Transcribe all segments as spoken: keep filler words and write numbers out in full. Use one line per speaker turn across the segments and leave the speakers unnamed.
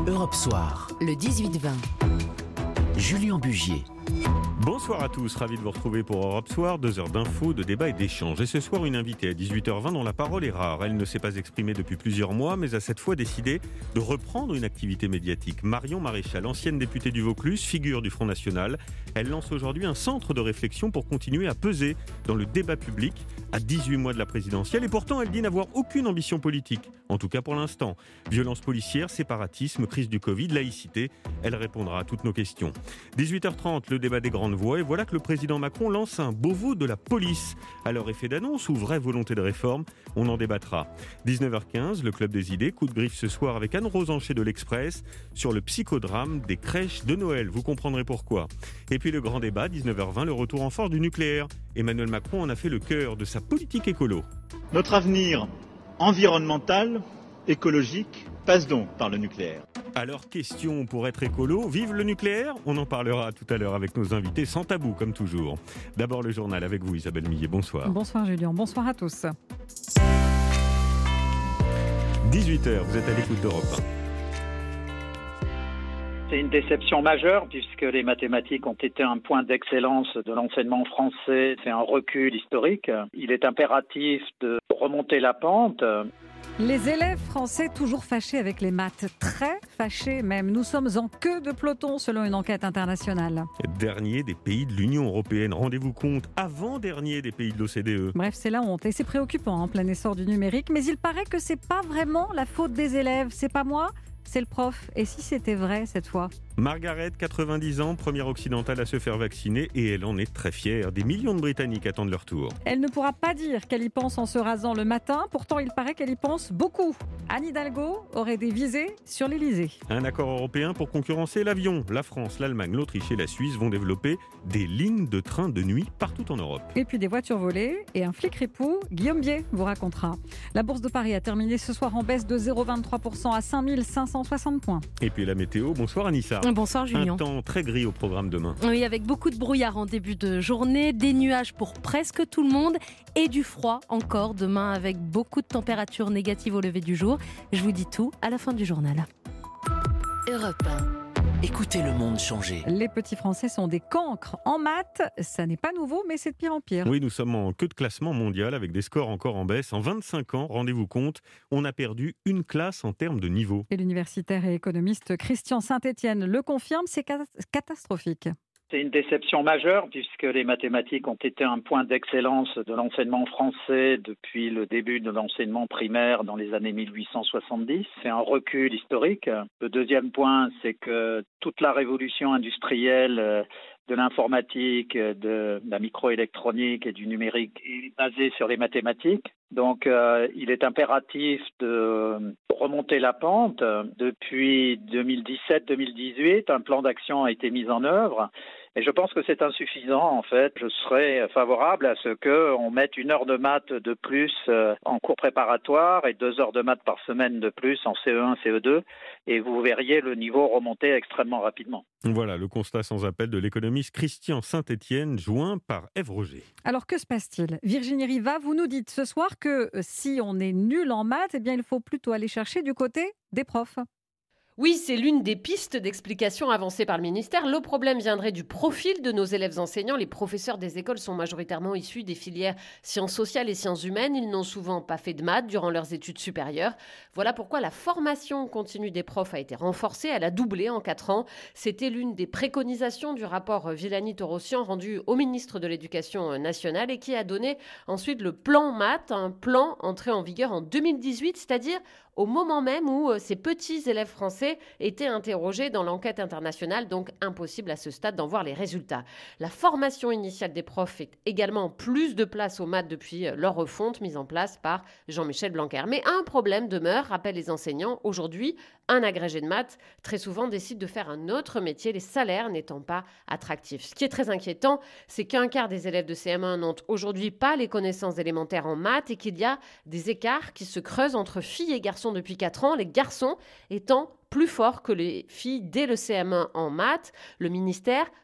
Europe Soir, le dix-huit vingt. Julien Bugier.
Bonsoir à tous, ravi de vous retrouver pour Europe Soir, deux heures d'infos, de débats et d'échanges. Et ce soir, une invitée à dix-huit heures vingt dont la parole est rare. Elle ne s'est pas exprimée depuis plusieurs mois, mais a cette fois décidé de reprendre une activité médiatique. Marion Maréchal, ancienne députée du Vaucluse, figure du Front National. Elle lance aujourd'hui un centre de réflexion pour continuer à peser dans le débat public à dix-huit mois de la présidentielle. Et pourtant, elle dit n'avoir aucune ambition politique, en tout cas pour l'instant. Violence policière, séparatisme, crise du Covid, laïcité, elle répondra à toutes nos questions. dix-huit heures trente, le débat des grandes voix. Et voilà que le président Macron lance un Beauvau de la police. Alors, effet d'annonce ou vraie volonté de réforme, on en débattra. dix-neuf heures quinze, le Club des idées. Coup de griffe ce soir avec Anne-Rose Ancher de l'Express sur le psychodrame des crèches de Noël. Vous comprendrez pourquoi. Et puis le grand débat, dix-neuf heures vingt, le retour en force du nucléaire. Emmanuel Macron en a fait le cœur de sa politique écolo.
Notre avenir environnemental, écologique, passe donc par le nucléaire.
Alors, question pour être écolo, vive le nucléaire ? On en parlera tout à l'heure avec nos invités, sans tabou comme toujours. D'abord le journal avec vous Isabelle Millet, bonsoir.
Bonsoir Julien, bonsoir à tous.
dix-huit heures, vous êtes à l'écoute d'Europe un.
C'est une déception majeure puisque les mathématiques ont été un point d'excellence de l'enseignement français. C'est un recul historique. Il est impératif de remonter la pente.
Les élèves français toujours fâchés avec les maths, très fâchés même. Nous sommes en queue de peloton selon une enquête internationale.
Dernier des pays de l'Union européenne, rendez-vous compte, avant-dernier des pays de l'O C D E.
Bref, c'est la honte et c'est préoccupant en plein essor du numérique. Mais il paraît que c'est pas vraiment la faute des élèves. C'est pas moi, c'est le prof. Et si c'était vrai cette fois ?
Margaret, quatre-vingt-dix ans, première occidentale à se faire vacciner et elle en est très fière. Des millions de Britanniques attendent leur tour.
Elle ne pourra pas dire qu'elle y pense en se rasant le matin. Pourtant, il paraît qu'elle y pense beaucoup. Anne Hidalgo aurait des visées sur l'Elysée.
Un accord européen pour concurrencer l'avion. La France, l'Allemagne, l'Autriche et la Suisse vont développer des lignes de train de nuit partout en Europe.
Et puis des voitures volées et un flic ripou, Guillaume Bier vous racontera. La Bourse de Paris a terminé ce soir en baisse de zéro virgule vingt-trois pour cent à cinq mille cinq cent soixante points.
Et puis la météo, bonsoir Anissa.
Bonsoir Julien.
Un temps très gris au programme demain.
Oui, avec beaucoup de brouillard en début de journée, des nuages pour presque tout le monde et du froid encore demain avec beaucoup de températures négatives au lever du jour. Je vous dis tout à la fin du journal.
Europe un. Écoutez le monde changer.
Les petits Français sont des cancres en maths. Ça n'est pas nouveau, mais c'est de pire en pire.
Oui, nous sommes en queue de classement mondial avec des scores encore en baisse. En vingt-cinq ans, rendez-vous compte, on a perdu une classe en termes de niveau.
Et l'universitaire et économiste Christian Saint-Étienne le confirme, c'est catastrophique.
C'est une déception majeure puisque les mathématiques ont été un point d'excellence de l'enseignement français depuis le début de l'enseignement primaire dans les années mille huit cent soixante-dix. C'est un recul historique. Le deuxième point, c'est que toute la révolution industrielle de l'informatique, de la microélectronique et du numérique est basée sur les mathématiques. Donc, euh, il est impératif de remonter la pente. Depuis deux mille dix-sept deux mille dix-huit, un plan d'action a été mis en œuvre. Et je pense que c'est insuffisant, en fait. Je serais favorable à ce qu'on mette une heure de maths de plus en cours préparatoire et deux heures de maths par semaine de plus en C E un, C E deux. Et vous verriez le niveau remonter extrêmement rapidement.
Voilà le constat sans appel de l'économiste Christian Saint-Étienne, joint par Ève Roger.
Alors que se passe-t-il ? Virginie Riva, vous nous dites ce soir que si on est nul en maths, eh bien il faut plutôt aller chercher du côté des profs.
Oui, c'est l'une des pistes d'explication avancées par le ministère. Le problème viendrait du profil de nos élèves enseignants. Les professeurs des écoles sont majoritairement issus des filières sciences sociales et sciences humaines. Ils n'ont souvent pas fait de maths durant leurs études supérieures. Voilà pourquoi la formation continue des profs a été renforcée. Elle a doublé en quatre ans. C'était l'une des préconisations du rapport Villani-Torossian rendu au ministre de l'Éducation nationale et qui a donné ensuite le plan maths, un plan entré en vigueur en deux mille dix-huit, c'est-à-dire au moment même où ces petits élèves français étaient interrogés dans l'enquête internationale, donc impossible à ce stade d'en voir les résultats. La formation initiale des profs fait également plus de place aux maths depuis leur refonte mise en place par Jean-Michel Blanquer. Mais un problème demeure, rappellent les enseignants. Aujourd'hui, un agrégé de maths, très souvent, décide de faire un autre métier, les salaires n'étant pas attractifs. Ce qui est très inquiétant, c'est qu'un quart des élèves de C M un n'ont aujourd'hui pas les connaissances élémentaires en maths et qu'il y a des écarts qui se creusent entre filles et garçons depuis quatre ans, les garçons étant plus forts que les filles dès le C M un en maths. Le ministère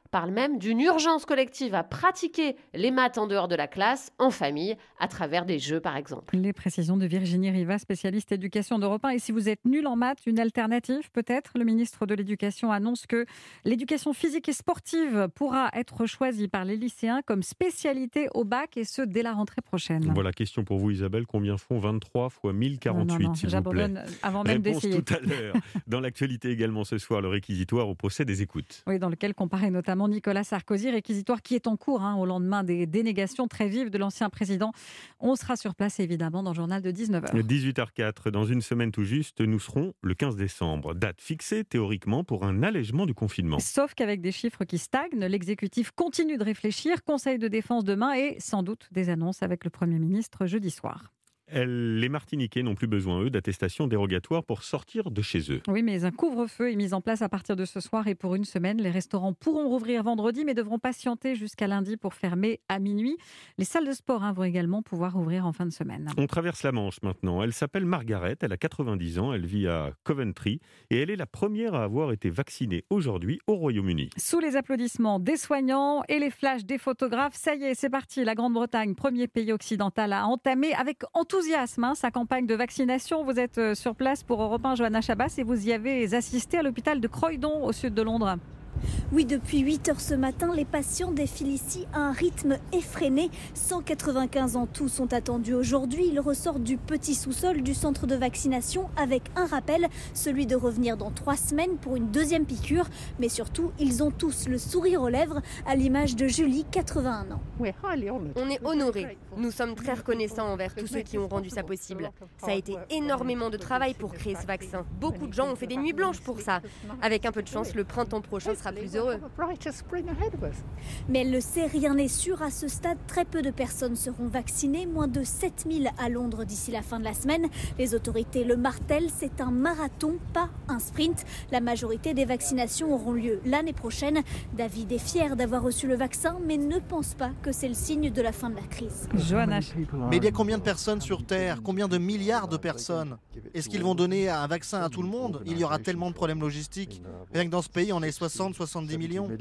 parle même d'une urgence collective à pratiquer les maths en dehors de la classe, en famille, à travers des jeux par exemple.
Les précisions de Virginie Riva, spécialiste éducation d'Europe un. Et si vous êtes nul en maths, une alternative peut-être. Le ministre de l'Éducation annonce que l'éducation physique et sportive pourra être choisie par les lycéens comme spécialité au bac, et ce dès la rentrée prochaine.
Voilà, question pour vous Isabelle, combien font vingt-trois fois mille quarante-huit,
non, non, non,
s'il vous plaît?
j'abandonne avant même
Réponse
d'essayer.
tout à l'heure. Dans l'actualité également ce soir, le réquisitoire au procès des écoutes.
Oui, dans lequel comparaît notamment Nicolas Sarkozy, réquisitoire qui est en cours hein, au lendemain des dénégations très vives de l'ancien président. On sera sur place évidemment dans le journal de dix-neuf heures.
dix-huit heures quatre, dans une semaine tout juste, nous serons le quinze décembre. Date fixée théoriquement pour un allègement du confinement.
Sauf qu'avec des chiffres qui stagnent, l'exécutif continue de réfléchir. Conseil de défense demain et sans doute des annonces avec le Premier ministre jeudi soir.
Les Martiniquais n'ont plus besoin, eux, d'attestation dérogatoire pour sortir de chez eux.
Oui, mais un couvre-feu est mis en place à partir de ce soir et pour une semaine. Les restaurants pourront rouvrir vendredi, mais devront patienter jusqu'à lundi pour fermer à minuit. Les salles de sport hein, vont également pouvoir ouvrir en fin de semaine.
On traverse la Manche maintenant. Elle s'appelle Margaret, elle a quatre-vingt-dix ans, elle vit à Coventry et elle est la première à avoir été vaccinée aujourd'hui au Royaume-Uni.
Sous les applaudissements des soignants et les flashs des photographes, ça y est, c'est parti. La Grande-Bretagne, premier pays occidental à entamer avec enthousiasme Hein, sa campagne de vaccination. Vous êtes sur place pour Europe un, Johanna Chabas, et vous y avez assisté à l'hôpital de Croydon, au sud de Londres.
Oui, depuis huit heures ce matin, les patients défilent ici à un rythme effréné. cent quatre-vingt-quinze en tout sont attendus aujourd'hui. Ils ressortent du petit sous-sol du centre de vaccination avec un rappel, celui de revenir dans trois semaines pour une deuxième piqûre. Mais surtout, ils ont tous le sourire aux lèvres, à l'image de Julie, quatre-vingt-un ans.
On est honorés. Nous sommes très reconnaissants envers tous ceux qui ont rendu ça possible. Ça a été énormément de travail pour créer ce vaccin. Beaucoup de gens ont fait des nuits blanches pour ça. Avec un peu de chance, le printemps prochain sera plus heureux.
Mais elle le sait, rien n'est sûr. À ce stade, très peu de personnes seront vaccinées, moins de sept mille à Londres d'ici la fin de la semaine. Les autorités le martèlent, c'est un marathon, pas un sprint. La majorité des vaccinations auront lieu l'année prochaine. David est fier d'avoir reçu le vaccin, mais ne pense pas que c'est le signe de la fin de la crise.
Johanna.
Mais il y a combien de personnes sur Terre? Combien de milliards de personnes? Est-ce qu'ils vont donner un vaccin à tout le monde? Il y aura tellement de problèmes logistiques. Rien que dans ce pays, on est soixante à soixante-dix millions.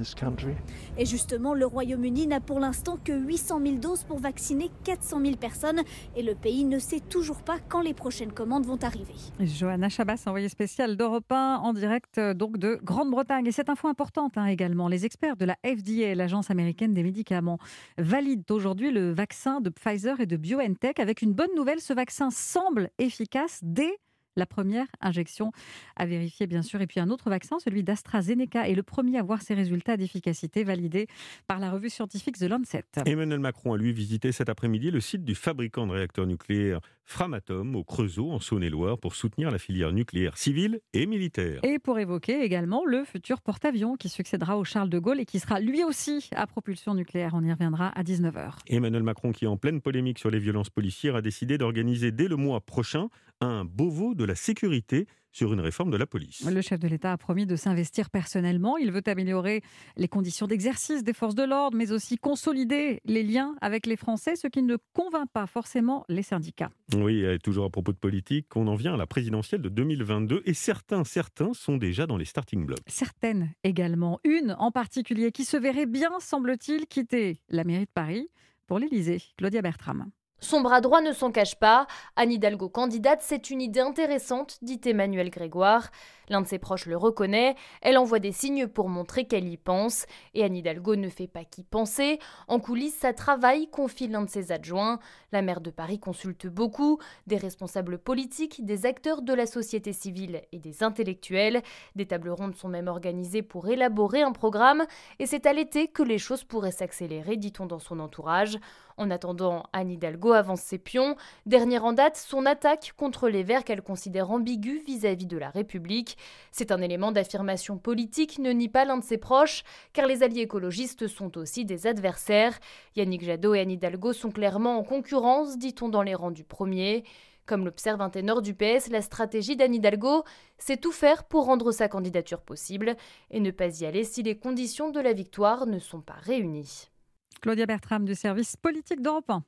Et justement, le Royaume-Uni n'a pour l'instant que huit cent mille doses pour vacciner quatre cent mille personnes. Et le pays ne sait toujours pas quand les prochaines commandes vont arriver.
Johanna Chabas, envoyée spéciale d'Europe un, en direct donc de Grande-Bretagne. Et cette info importante hein, également, les experts de la F D A, l'agence américaine des médicaments, valident aujourd'hui le vaccin de Pfizer et de BioNTech. Avec une bonne nouvelle, ce vaccin semble efficace dès la première injection à vérifier, bien sûr. Et puis un autre vaccin, celui d'AstraZeneca, est le premier à voir ses résultats d'efficacité validés par la revue scientifique The Lancet.
Emmanuel Macron a lui visité cet après-midi le site du fabricant de réacteurs nucléaires Framatome au Creusot, en Saône-et-Loire, pour soutenir la filière nucléaire civile et militaire.
Et pour évoquer également le futur porte-avions qui succédera au Charles de Gaulle et qui sera lui aussi à propulsion nucléaire. On y reviendra à dix-neuf heures.
Emmanuel Macron, qui est en pleine polémique sur les violences policières, a décidé d'organiser dès le mois prochain un Beauvau de la sécurité sur une réforme de la police.
Le chef de l'État a promis de s'investir personnellement. Il veut améliorer les conditions d'exercice des forces de l'ordre, mais aussi consolider les liens avec les Français, ce qui ne convainc pas forcément les syndicats.
Oui, toujours à propos de politique, on en vient à la présidentielle de deux mille vingt-deux et certains, certains sont déjà dans les starting blocks.
Certaines également. Une en particulier qui se verrait bien, semble-t-il, quitter la mairie de Paris pour l'Élysée. Claudia Bertram.
Son bras droit ne s'en cache pas. Anne Hidalgo candidate, c'est une idée intéressante, dit Emmanuel Grégoire. L'un de ses proches le reconnaît. Elle envoie des signes pour montrer qu'elle y pense. Et Anne Hidalgo ne fait pas qu'y penser. En coulisses, ça travaille, confie l'un de ses adjoints. La maire de Paris consulte beaucoup. Des responsables politiques, des acteurs de la société civile et des intellectuels. Des tables rondes sont même organisées pour élaborer un programme. Et c'est à l'été que les choses pourraient s'accélérer, dit-on dans son entourage. En attendant, Anne Hidalgo avance ses pions. Dernière en date, son attaque contre les Verts qu'elle considère ambiguë vis-à-vis de la République. C'est un élément d'affirmation politique, ne nie pas l'un de ses proches, car les alliés écologistes sont aussi des adversaires. Yannick Jadot et Anne Hidalgo sont clairement en concurrence, dit-on dans les rangs du premier. Comme l'observe un ténor du P S, la stratégie d'Anne Hidalgo, c'est tout faire pour rendre sa candidature possible et ne pas y aller si les conditions de la victoire ne sont pas réunies.
Claudia Bertram du service politique d'Europe un.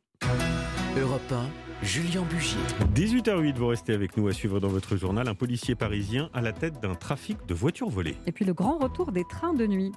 Europe un, Julien Bugier.
dix-huit heures huit, vous restez avec nous à suivre dans votre journal un policier parisien à la tête d'un trafic de voitures volées.
Et puis le grand retour des trains de nuit.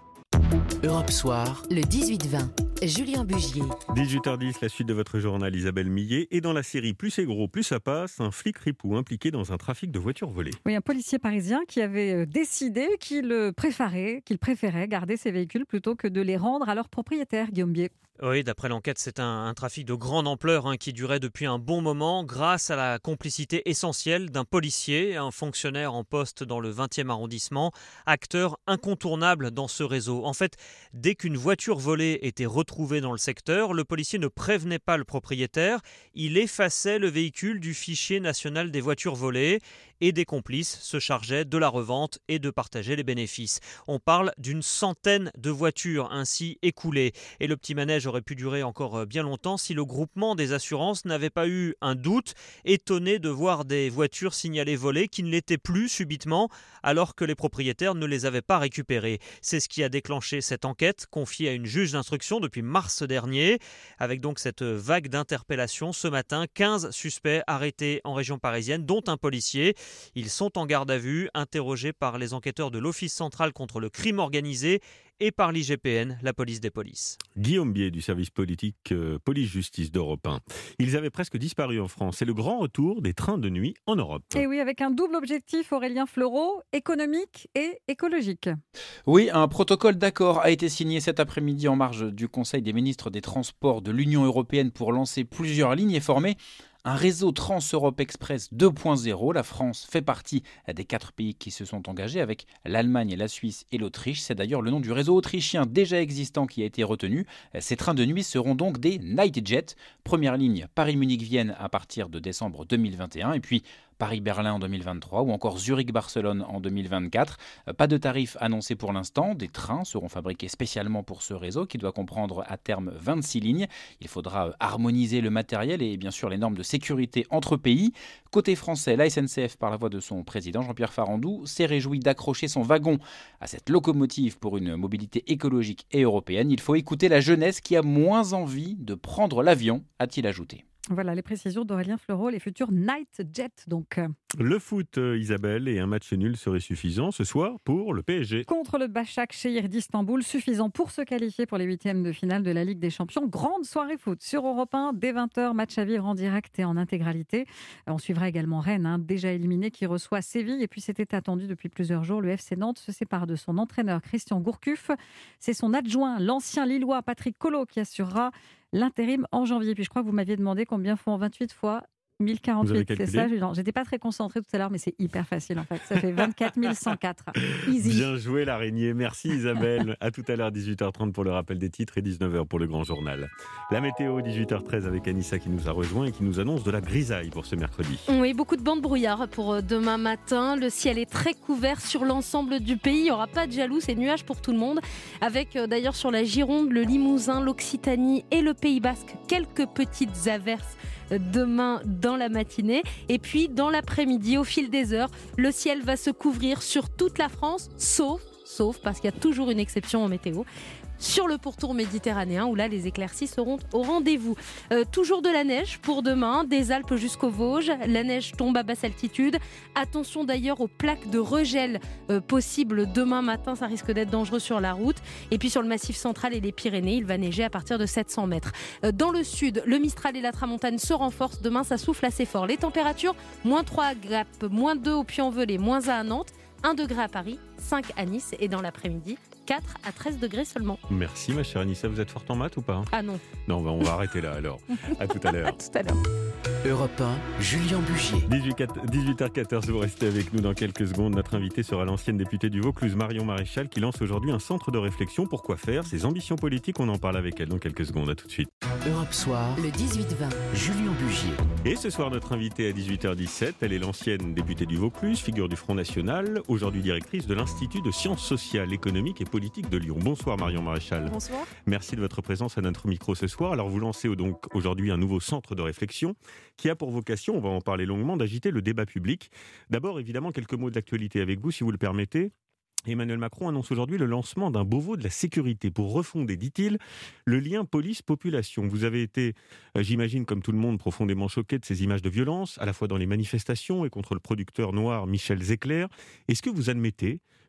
Europe Soir, le dix-huit vingt. Julien Bugier.
dix-huit heures dix, la suite de votre journal, Isabelle Millet. Et dans la série Plus c'est gros, plus ça passe, un flic ripou impliqué dans un trafic de voitures volées.
Oui, un policier parisien qui avait décidé qu'il préférait, qu'il préférait garder ses véhicules plutôt que de les rendre à leurs propriétaires, Guillaume Bier.
Oui, d'après l'enquête, c'est un, un trafic de grande ampleur hein, qui durait depuis un bon moment grâce à la complicité essentielle d'un policier, un fonctionnaire en poste dans le vingtième arrondissement, acteur incontournable dans ce réseau. En fait, dès qu'une voiture volée était retrouvée dans le secteur, le policier ne prévenait pas le propriétaire, il effaçait le véhicule du fichier national des voitures volées et des complices se chargeaient de la revente et de partager les bénéfices. On parle d'une centaine de voitures ainsi écoulées et le petit manège aurait pu durer encore bien longtemps si le groupement des assurances n'avait pas eu un doute, étonné de voir des voitures signalées volées qui ne l'étaient plus subitement alors que les propriétaires ne les avaient pas récupérées. C'est ce qui a déclenché cette enquête confiée à une juge d'instruction depuis mars dernier. Avec donc cette vague d'interpellations ce matin, quinze suspects arrêtés en région parisienne, dont un policier. Ils sont en garde à vue, interrogés par les enquêteurs de l'Office central contre le crime organisé et par l'I G P N, la police des polices.
Guillaume Bier du service politique euh, police-justice d'Europe un. Ils avaient presque disparu en France. C'est le grand retour des trains de nuit en Europe.
Et oui, avec un double objectif, Aurélien Fleureau, économique et écologique.
Oui, un protocole d'accord a été signé cet après-midi en marge du Conseil des ministres des Transports de l'Union européenne pour lancer plusieurs lignes et former un réseau Trans-Europe Express deux point zéro. La France fait partie des quatre pays qui se sont engagés avec l'Allemagne, la Suisse et l'Autriche. C'est d'ailleurs le nom du réseau autrichien déjà existant qui a été retenu. Ces trains de nuit seront donc des Nightjet. Première ligne Paris-Munich-Vienne à partir de décembre deux mille vingt et un et puis Paris-Berlin en deux mille vingt-trois ou encore Zurich-Barcelone en deux mille vingt-quatre. Pas de tarifs annoncés pour l'instant. Des trains seront fabriqués spécialement pour ce réseau qui doit comprendre à terme vingt-six lignes. Il faudra harmoniser le matériel et bien sûr les normes de sécurité entre pays. Côté français, la S N C F, par la voix de son président Jean-Pierre Farandou, s'est réjoui d'accrocher son wagon à cette locomotive pour une mobilité écologique et européenne. Il faut écouter la jeunesse qui a moins envie de prendre l'avion, a-t-il ajouté.
Voilà les précisions d'Aurélien Fleureau, les futurs Nightjet donc.
Le foot, Isabelle, et un match nul serait suffisant ce soir pour le P S G.
Contre le Başakşehir d'Istanbul, suffisant pour se qualifier pour les huitièmes de finale de la Ligue des Champions. Grande soirée foot sur Europe un, dès vingt heures, match à vivre en direct et en intégralité. On suivra également Rennes, hein, déjà éliminé, qui reçoit Séville. Et puis c'était attendu depuis plusieurs jours, le F C Nantes se sépare de son entraîneur Christian Gourcuff. C'est son adjoint, l'ancien Lillois Patrick Collot, qui assurera l'intérim en janvier. Puis je crois que vous m'aviez demandé combien font vingt-huit fois mille quarante-huit, c'est ça? Non, j'étais pas très concentrée tout à l'heure, mais c'est hyper facile en fait. Ça fait vingt-quatre mille cent quatre. Easy.
Bien joué l'araignée. Merci Isabelle. À tout à l'heure, dix-huit heures trente pour le rappel des titres et dix-neuf heures pour le grand journal. La météo, dix-huit heures treize avec Anissa qui nous a rejoint et qui nous annonce de la grisaille pour ce mercredi.
Oui, beaucoup de bancs de brouillard pour demain matin. Le ciel est très couvert sur l'ensemble du pays. Il n'y aura pas de jaloux, c'est nuages pour tout le monde. Avec d'ailleurs sur la Gironde, le Limousin, l'Occitanie et le Pays Basque, quelques petites averses demain dans la matinée. Et puis dans l'après-midi, au fil des heures, le ciel va se couvrir sur toute la France, sauf, sauf parce qu'il y a toujours une exception en météo, sur le pourtour méditerranéen où là les éclaircies seront au rendez-vous. Euh, toujours de la neige pour demain, des Alpes jusqu'aux Vosges. La neige tombe à basse altitude. Attention d'ailleurs aux plaques de regel euh, possibles demain matin, ça risque d'être dangereux sur la route. Et puis sur le Massif central et les Pyrénées, il va neiger à partir de sept cents mètres. Euh, dans le sud, le Mistral et la Tramontane se renforcent. Demain, ça souffle assez fort. Les températures, moins trois à Gap, moins deux au Puy-en-Velay, moins un à Nantes, un degré à Paris, cinq à Nice et dans l'après-midi, quatre à treize degrés seulement.
Merci ma chère Anissa, vous êtes forte en maths ou pas?
Ah non.
Non, bah on va arrêter là alors. À tout à l'heure.
À tout à l'heure.
Europe un, Julien Bugier.
dix-huit heures quatorze, vous restez avec nous dans quelques secondes. Notre invité sera l'ancienne députée du Vaucluse, Marion Maréchal, qui lance aujourd'hui un centre de réflexion. Pourquoi faire? Ses ambitions politiques, on en parle avec elle dans quelques secondes. À tout de suite.
Europe Soir, le dix-huit vingt, Julien Bugier.
Et ce soir, notre invitée à dix-huit heures dix-sept, elle est l'ancienne députée du Vaucluse, figure du Front National, aujourd'hui directrice de l'Institut de sciences sociales, économiques et politiques de Lyon. Bonsoir Marion Maréchal.
Bonsoir.
Merci de votre présence à notre micro ce soir. Alors vous lancez donc aujourd'hui un nouveau centre de réflexion qui a pour vocation, on va en parler longuement, d'agiter le débat public. D'abord, évidemment, quelques mots d'actualité avec vous, si vous le permettez. Emmanuel Macron annonce aujourd'hui le lancement d'un Beauvau de la sécurité pour refonder, dit-il, le lien police-population. Vous avez été, euh, j'imagine, comme tout le monde, profondément choqué de ces images de violence, à la fois dans les manifestations et contre le producteur noir Michel Zecler. Est-ce que vous admettez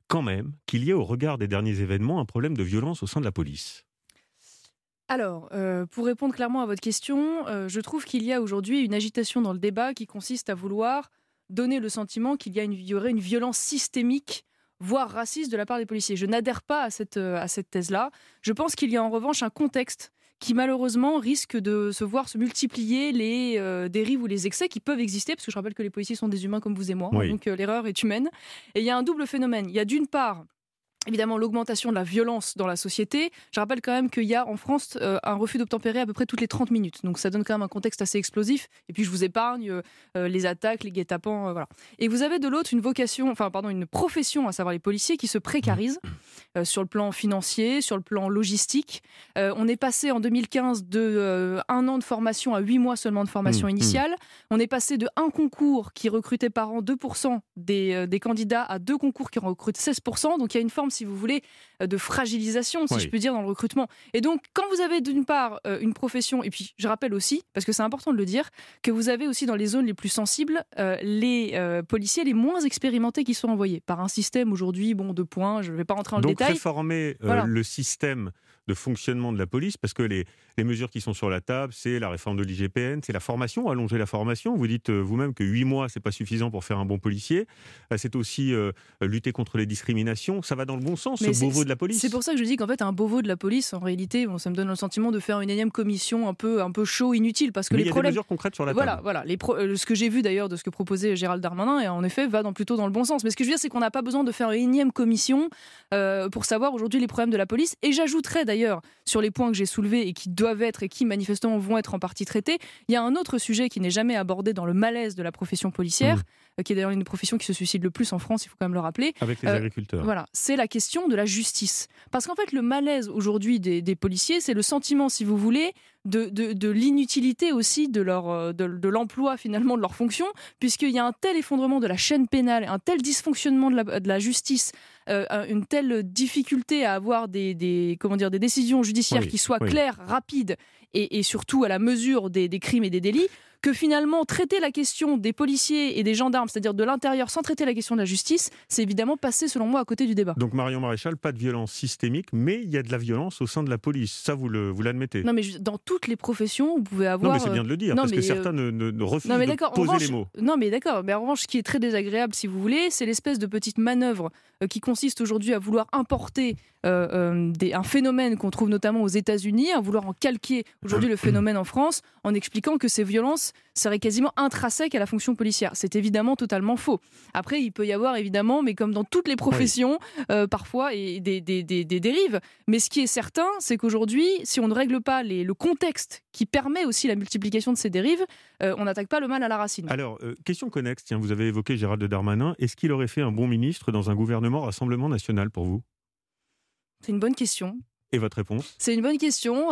quand même qu'il y ait, au regard des derniers événements, un problème de violence au sein de la police?
Alors, euh, pour répondre clairement à votre question, euh, je trouve qu'il y a aujourd'hui une agitation dans le débat qui consiste à vouloir donner le sentiment qu'il y, a une, il y aurait une violence systémique, voire raciste de la part des policiers. Je n'adhère pas à cette, à cette thèse-là. Je pense qu'il y a en revanche un contexte qui malheureusement risque de se voir se multiplier les euh, dérives ou les excès qui peuvent exister, parce que je rappelle que les policiers sont des humains comme vous et moi, oui. donc euh, l'erreur est humaine. Et il y a un double phénomène. Il y a d'une part évidemment l'augmentation de la violence dans la société. Je rappelle quand même qu'il y a en France euh, un refus d'obtempérer à peu près toutes les trente minutes. Donc ça donne quand même un contexte assez explosif. Et puis je vous épargne euh, les attaques, les guet-apens, euh, voilà. Et vous avez de l'autre une vocation, enfin pardon, une profession, à savoir les policiers, qui se précarisent euh, sur le plan financier, sur le plan logistique. Euh, on est passé en deux mille quinze de euh, un an de formation à huit mois seulement de formation mmh, initiale. Mmh. On est passé de un concours qui recrutait par an deux pour cent des, euh, des candidats à deux concours qui recrutent seize pour cent. Donc il y a une forme, si vous voulez, de fragilisation, si oui. je peux dire, dans le recrutement. Et donc, quand vous avez d'une part euh, une profession, et puis je rappelle aussi, parce que c'est important de le dire, que vous avez aussi dans les zones les plus sensibles, euh, les euh, policiers les moins expérimentés qui sont envoyés par un système aujourd'hui, bon, de points, je ne vais pas rentrer dans
donc,
le détail.
Donc réformer euh, voilà. le système de fonctionnement de la police, parce que les, les mesures qui sont sur la table, c'est la réforme de l'I G P N, c'est la formation, allonger la formation. Vous dites euh, vous-même que huit mois, c'est pas suffisant pour faire un bon policier. Euh, c'est aussi euh, lutter contre les discriminations. Ça va dans le bon sens, Mais ce beauvau de la police.
C'est pour ça que je dis qu'en fait, un beauvau de la police, en réalité, bon, ça me donne le sentiment de faire une énième commission un peu, un peu chaud, inutile, parce que
Mais
les
il y a
problèmes...
des mesures concrètes sur la
voilà,
table.
Voilà, les pro... ce que j'ai vu d'ailleurs de ce que proposait Gérald Darmanin, et en effet, va dans, plutôt dans le bon sens. Mais ce que je veux dire, c'est qu'on n'a pas besoin de faire une énième commission euh, pour savoir aujourd'hui les problèmes de la police. Et j'ajouterais d'ailleurs, sur les points que j'ai soulevés et qui doivent être et qui manifestement vont être en partie traités, il y a un autre sujet qui n'est jamais abordé dans le malaise de la profession policière, mmh. euh, qui est d'ailleurs une des professions qui se suicide le plus en France, il faut quand même le rappeler.
Avec les euh, agriculteurs.
Voilà, c'est la question de la justice. Parce qu'en fait, le malaise aujourd'hui des, des policiers, c'est le sentiment, si vous voulez, de, de, de l'inutilité aussi de, leur, de, de l'emploi finalement de leur fonction, puisqu'il y a un tel effondrement de la chaîne pénale, un tel dysfonctionnement de la, de la justice, euh, une telle difficulté à avoir des, des, comment dire, des décisions judiciaires oui, qui soient oui. claires, rapides et, et surtout à la mesure des, des crimes et des délits, que finalement traiter la question des policiers et des gendarmes, c'est-à-dire de l'intérieur, sans traiter la question de la justice, c'est évidemment passer selon moi à côté du débat.
Donc Marion Maréchal, pas de violence systémique, mais il y a de la violence au sein de la police. Ça, vous, le, vous l'admettez?
Non, mais dans toutes les professions, vous pouvez avoir...
Non, mais c'est bien de le dire, non, parce que certains euh... ne, ne refusent non, mais de poser
revanche,
les mots.
Non, mais d'accord. Mais en revanche, ce qui est très désagréable, si vous voulez, c'est l'espèce de petite manœuvre euh, qui consiste aujourd'hui à vouloir importer euh, euh, des, un phénomène qu'on trouve notamment aux États-Unis, à vouloir en calquer aujourd'hui le phénomène en France, en expliquant que ces violences seraient quasiment intrinsèques à la fonction policière. C'est évidemment totalement faux. Après, il peut y avoir évidemment, mais comme dans toutes les professions, oui. euh, parfois et des, des, des, des dérives. Mais ce qui est certain, c'est qu'aujourd'hui, si on ne règle pas les, le contexte qui permet aussi la multiplication de ces dérives, euh, on n'attaque pas le mal à la racine.
Alors, euh, question connexe, tiens, vous avez évoqué Gérald Darmanin. Est-ce qu'il aurait fait un bon ministre dans un gouvernement Rassemblement National pour vous?
C'est une bonne question.
Et votre réponse?
C'est une bonne question.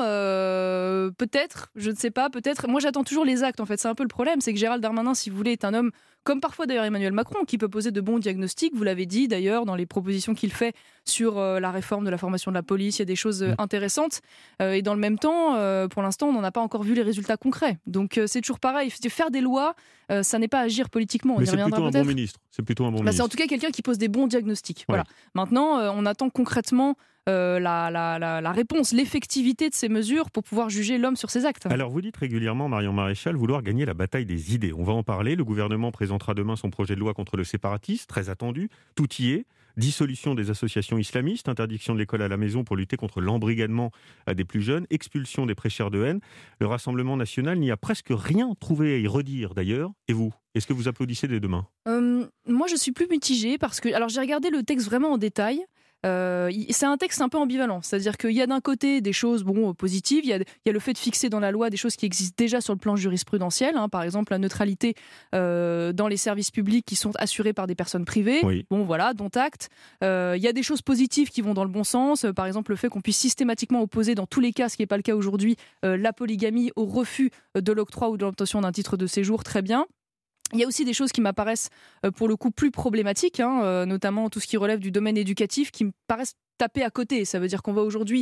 Euh, peut-être, je ne sais pas, peut-être. Moi, j'attends toujours les actes, en fait. C'est un peu le problème. C'est que Gérald Darmanin, si vous voulez, est un homme, comme parfois d'ailleurs Emmanuel Macron, qui peut poser de bons diagnostics. Vous l'avez dit d'ailleurs dans les propositions qu'il fait sur euh, la réforme de la formation de la police. Il y a des choses euh, intéressantes. Euh, et dans le même temps, euh, pour l'instant, on n'en a pas encore vu les résultats concrets. Donc, euh, c'est toujours pareil. Faire des lois, euh, ça n'est pas agir politiquement. On
Mais
y
c'est plutôt un
peut-être.
bon ministre. C'est plutôt un bon
bah,
ministre.
C'est en tout cas quelqu'un qui pose des bons diagnostics.
Ouais.
Voilà. Maintenant, euh, on attend concrètement Euh, la, la, la, la réponse, l'effectivité de ces mesures pour pouvoir juger l'homme sur ses actes.
Alors vous dites régulièrement, Marion Maréchal, vouloir gagner la bataille des idées. On va en parler. Le gouvernement présentera demain son projet de loi contre le séparatisme, très attendu. Tout y est. Dissolution des associations islamistes, interdiction de l'école à la maison pour lutter contre l'embrigadement des plus jeunes, expulsion des prêcheurs de haine. Le Rassemblement national n'y a presque rien trouvé à y redire d'ailleurs. Et vous, est-ce que vous applaudissez dès demain ?
euh, Moi je suis plus mitigée parce que, alors j'ai regardé le texte vraiment en détail. Euh, c'est un texte un peu ambivalent, c'est-à-dire qu'il y a d'un côté des choses bon, positives, il y, a, il y a le fait de fixer dans la loi des choses qui existent déjà sur le plan jurisprudentiel, hein, par exemple la neutralité euh, dans les services publics qui sont assurés par des personnes privées,
oui.
bon voilà, dont acte. Euh, il y a des choses positives qui vont dans le bon sens, euh, par exemple le fait qu'on puisse systématiquement opposer dans tous les cas, ce qui n'est pas le cas aujourd'hui, euh, la polygamie au refus de l'octroi ou de l'obtention d'un titre de séjour, très bien. Il y a aussi des choses qui m'apparaissent euh, pour le coup plus problématiques, hein, euh, notamment tout ce qui relève du domaine éducatif, qui me paraissent taper à côté. Ça veut dire qu'on va aujourd'hui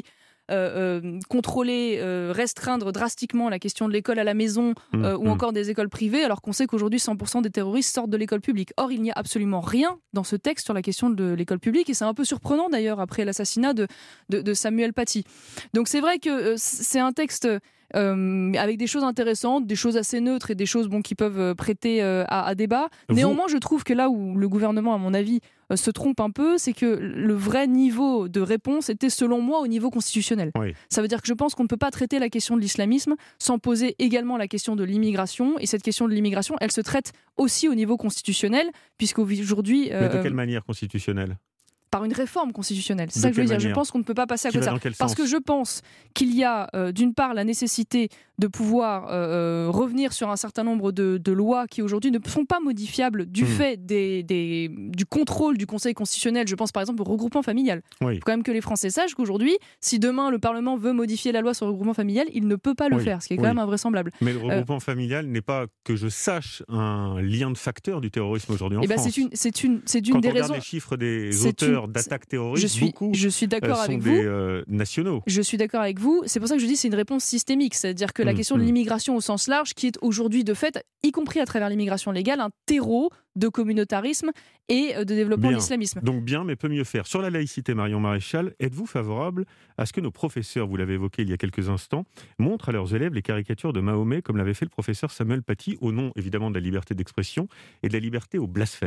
euh, euh, contrôler, euh, restreindre drastiquement la question de l'école à la maison euh, mmh, ou mmh. encore des écoles privées, alors qu'on sait qu'aujourd'hui cent pour cent des terroristes sortent de l'école publique. Or, il n'y a absolument rien dans ce texte sur la question de l'école publique, et c'est un peu surprenant d'ailleurs après l'assassinat de, de, de Samuel Paty. Donc c'est vrai que euh, c'est un texte euh, avec des choses intéressantes, des choses assez neutres et des choses bon, qui peuvent prêter euh, à, à débat. Vous... Néanmoins, je trouve que là où le gouvernement, à mon avis, euh, se trompe un peu, c'est que le vrai niveau de réponse était, selon moi, au niveau constitutionnel. Oui. Ça veut dire que je pense qu'on ne peut pas traiter la question de l'islamisme sans poser également la question de l'immigration. Et cette question de l'immigration, elle se traite aussi au niveau constitutionnel, puisqu'aujourd'hui... Euh,
Mais de quelle manière constitutionnelle ?
Par une réforme constitutionnelle. C'est ça que je veux dire. Je pense qu'on ne peut pas passer à côté de ça. Parce que je pense qu'il y a, euh, d'une part, la nécessité de pouvoir euh, revenir sur un certain nombre de, de lois qui, aujourd'hui, ne sont pas modifiables du mmh. fait des, des, du contrôle du Conseil constitutionnel. Je pense, par exemple, au regroupement familial. Il oui. faut quand même que les Français sachent qu'aujourd'hui, si demain, le Parlement veut modifier la loi sur le regroupement familial, il ne peut pas le oui. faire, ce qui est quand oui. même invraisemblable.
Mais le regroupement euh, familial n'est pas, que je sache, un lien de facteur du terrorisme aujourd'hui en eh ben
France. C'est une, c'est une, c'est d'une
Quand
des
on regarde
raisons...
les chiffres des auteurs d'attaques terroristes,
je suis,
beaucoup
je suis d'accord
euh,
avec
sont
vous.
des euh, nationaux.
Je suis d'accord avec vous. C'est pour ça que je dis que c'est une réponse systémique. C'est-à-dire que la mmh, question de l'immigration au sens large, qui est aujourd'hui de fait, y compris à travers l'immigration légale, un terreau de communautarisme et de développement
bien.
de l'islamisme.
Donc bien, mais peut mieux faire. Sur la laïcité, Marion Maréchal, êtes-vous favorable à ce que nos professeurs, vous l'avez évoqué il y a quelques instants, montrent à leurs élèves les caricatures de Mahomet, comme l'avait fait le professeur Samuel Paty, au nom évidemment de la liberté d'expression et de la liberté au blasphème ?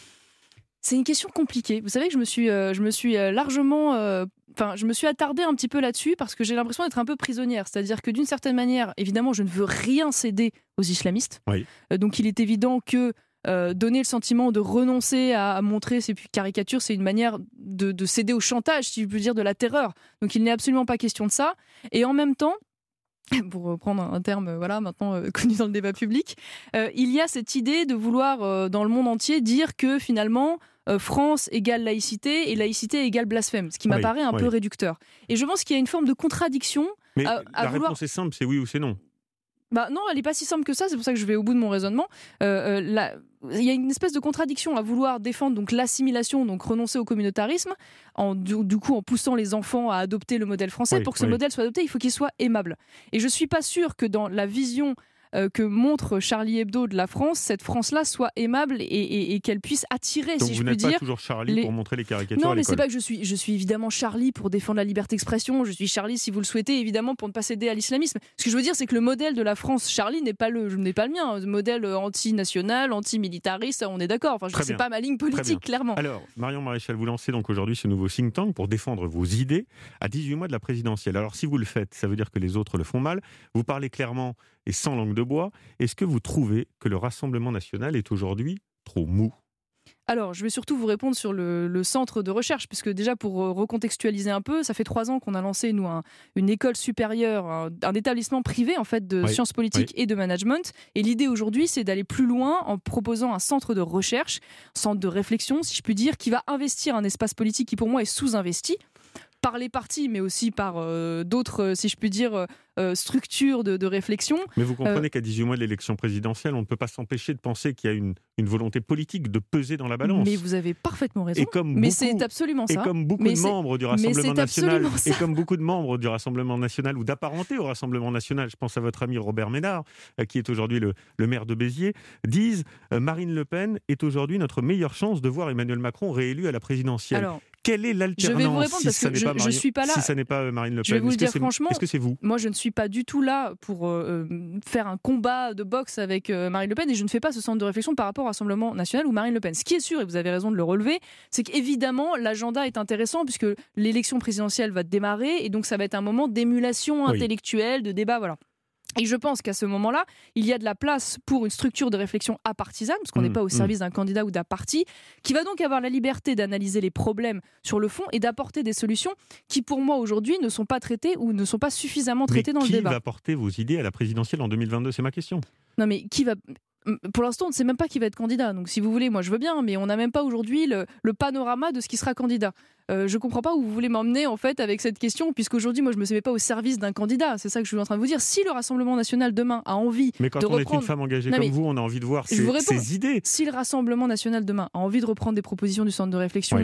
C'est une question compliquée. Vous savez que je me suis, euh, je me suis euh, largement... Euh, Enfin, je me suis attardée un petit peu là-dessus parce que j'ai l'impression d'être un peu prisonnière. C'est-à-dire que d'une certaine manière, évidemment, je ne veux rien céder aux islamistes. Oui. Euh, donc il est évident que euh, donner le sentiment de renoncer à, à montrer ces caricatures, c'est une manière de, de céder au chantage, si je peux dire, de la terreur. Donc il n'est absolument pas question de ça. Et en même temps, pour reprendre un terme voilà, maintenant euh, connu dans le débat public, euh, il y a cette idée de vouloir, euh, dans le monde entier, dire que finalement... Euh, France égale laïcité et laïcité égale blasphème, ce qui oui, m'apparaît un oui. peu réducteur. Et je pense qu'il y a une forme de contradiction.
Mais
à, à
la
vouloir...
réponse est simple, c'est oui ou c'est non.
Bah non, elle n'est pas si simple que ça, c'est pour ça que je vais au bout de mon raisonnement. Euh, euh, la... Il y a une espèce de contradiction à vouloir défendre donc, l'assimilation, donc renoncer au communautarisme, en, du, du coup en poussant les enfants à adopter le modèle français. Oui, pour que ce oui. modèle soit adopté, il faut qu'il soit aimable. Et je ne suis pas sûre que dans la vision... Euh, que montre Charlie Hebdo de la France, cette France-là soit aimable et, et, et qu'elle puisse attirer,
donc
si je puis dire.
Donc vous n'êtes pas toujours Charlie les... pour montrer les caricatures
Non,
à
mais c'est
l'école.
pas que je suis, je suis évidemment Charlie pour défendre la liberté d'expression, je suis Charlie, si vous le souhaitez, évidemment, pour ne pas céder à l'islamisme. Ce que je veux dire, c'est que le modèle de la France Charlie n'est pas le, n'est pas le mien. Le modèle anti-national, anti-militariste, on est d'accord. Enfin, je sais pas ma ligne politique, clairement.
Alors, Marion Maréchal, vous lancez donc aujourd'hui ce nouveau think tank pour défendre vos idées à dix-huit mois de la présidentielle. Alors, si vous le faites, ça veut dire que les autres le font mal. Vous parlez clairement et sans langue de bois. Est-ce que vous trouvez que le Rassemblement national est aujourd'hui trop mou ?
Alors, je vais surtout vous répondre sur le, le centre de recherche, puisque déjà, pour recontextualiser un peu, ça fait trois ans qu'on a lancé, nous, un, une école supérieure, un, un établissement privé, en fait, de oui, sciences politiques oui. et de management. Et l'idée aujourd'hui, c'est d'aller plus loin en proposant un centre de recherche, centre de réflexion, si je puis dire, qui va investir un espace politique qui, pour moi, est sous-investi, par les partis, mais aussi par euh, d'autres, si je puis dire, euh, structures de, de réflexion.
Mais vous comprenez euh, qu'à dix-huit mois de l'élection présidentielle, on ne peut pas s'empêcher de penser qu'il y a une, une volonté politique de peser dans la balance.
Mais vous avez parfaitement raison.
Et comme
mais
beaucoup,
c'est absolument ça.
Et comme beaucoup
mais
de membres du Rassemblement national, et comme beaucoup de membres du Rassemblement national ou d'apparentés au Rassemblement national, je pense à votre ami Robert Ménard, euh, qui est aujourd'hui le, le maire de Béziers, disent euh, Marine Le Pen est aujourd'hui notre meilleure chance de voir Emmanuel Macron réélu à la présidentielle. Alors, quelle est l'alternance
je vais vous répondre
si
parce
ça
que
n'est
je,
pas Marine,
je suis pas là.
Si ça n'est pas Marine Le Pen,
je vais vous
est-ce
dire
que
franchement,
est-ce que c'est vous ?
Moi, je ne suis pas du tout là pour euh, faire un combat de boxe avec euh, Marine Le Pen et je ne fais pas ce centre de réflexion par rapport au Rassemblement national ou Marine Le Pen. Ce qui est sûr, et vous avez raison de le relever, c'est qu'évidemment, l'agenda est intéressant puisque l'élection présidentielle va démarrer et donc ça va être un moment d'émulation oui. intellectuelle, de débat, voilà. Et je pense qu'à ce moment-là, il y a de la place pour une structure de réflexion apartisane, parce qu'on n'est mmh, pas au service mmh. d'un candidat ou d'un parti, qui va donc avoir la liberté d'analyser les problèmes sur le fond et d'apporter des solutions qui, pour moi, aujourd'hui, ne sont pas traitées ou ne sont pas suffisamment traitées
mais
dans le débat.
Qui va porter vos idées à la présidentielle en deux mille vingt-deux ? C'est ma question.
Non, mais qui va... Pour l'instant, on ne sait même pas qui va être candidat. Donc, si vous voulez, moi, je veux bien, mais on n'a même pas aujourd'hui le, le panorama de ce qui sera candidat. Euh, je ne comprends pas où vous voulez m'emmener, en fait, avec cette question, puisqu'aujourd'hui, moi, je ne me mets pas au service d'un candidat. C'est ça que je suis en train de vous dire. Si le Rassemblement national, demain, a envie
mais quand
de
on
reprendre...
est une femme engagée
non,
comme vous, on a envie de voir ses,
réponds,
ses idées.
Si le Rassemblement national, demain, a envie de reprendre des propositions du centre de réflexion oui. ou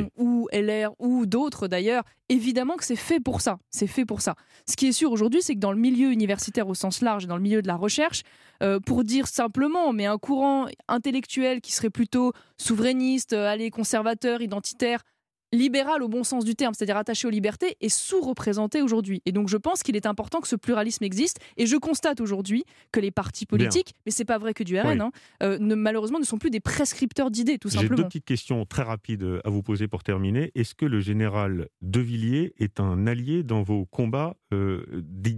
ou L R ou d'autres d'ailleurs, évidemment que c'est fait pour ça. C'est fait pour ça. Ce qui est sûr aujourd'hui, c'est que dans le milieu universitaire au sens large, dans le milieu de la recherche, euh, pour dire simplement, mais un courant intellectuel qui serait plutôt souverainiste, euh, allez, conservateur, identitaire, libéral au bon sens du terme, c'est-à-dire attaché aux libertés, est sous-représenté aujourd'hui. Et donc je pense qu'il est important que ce pluralisme existe. Et je constate aujourd'hui que les partis politiques, Bien. mais c'est pas vrai que du R N, oui. hein, euh, ne, malheureusement ne sont plus des prescripteurs d'idées, tout
J'ai
simplement.
J'ai deux petites questions très rapides à vous poser pour terminer. Est-ce que le général De Villiers est un allié dans vos combats euh, d'idées ?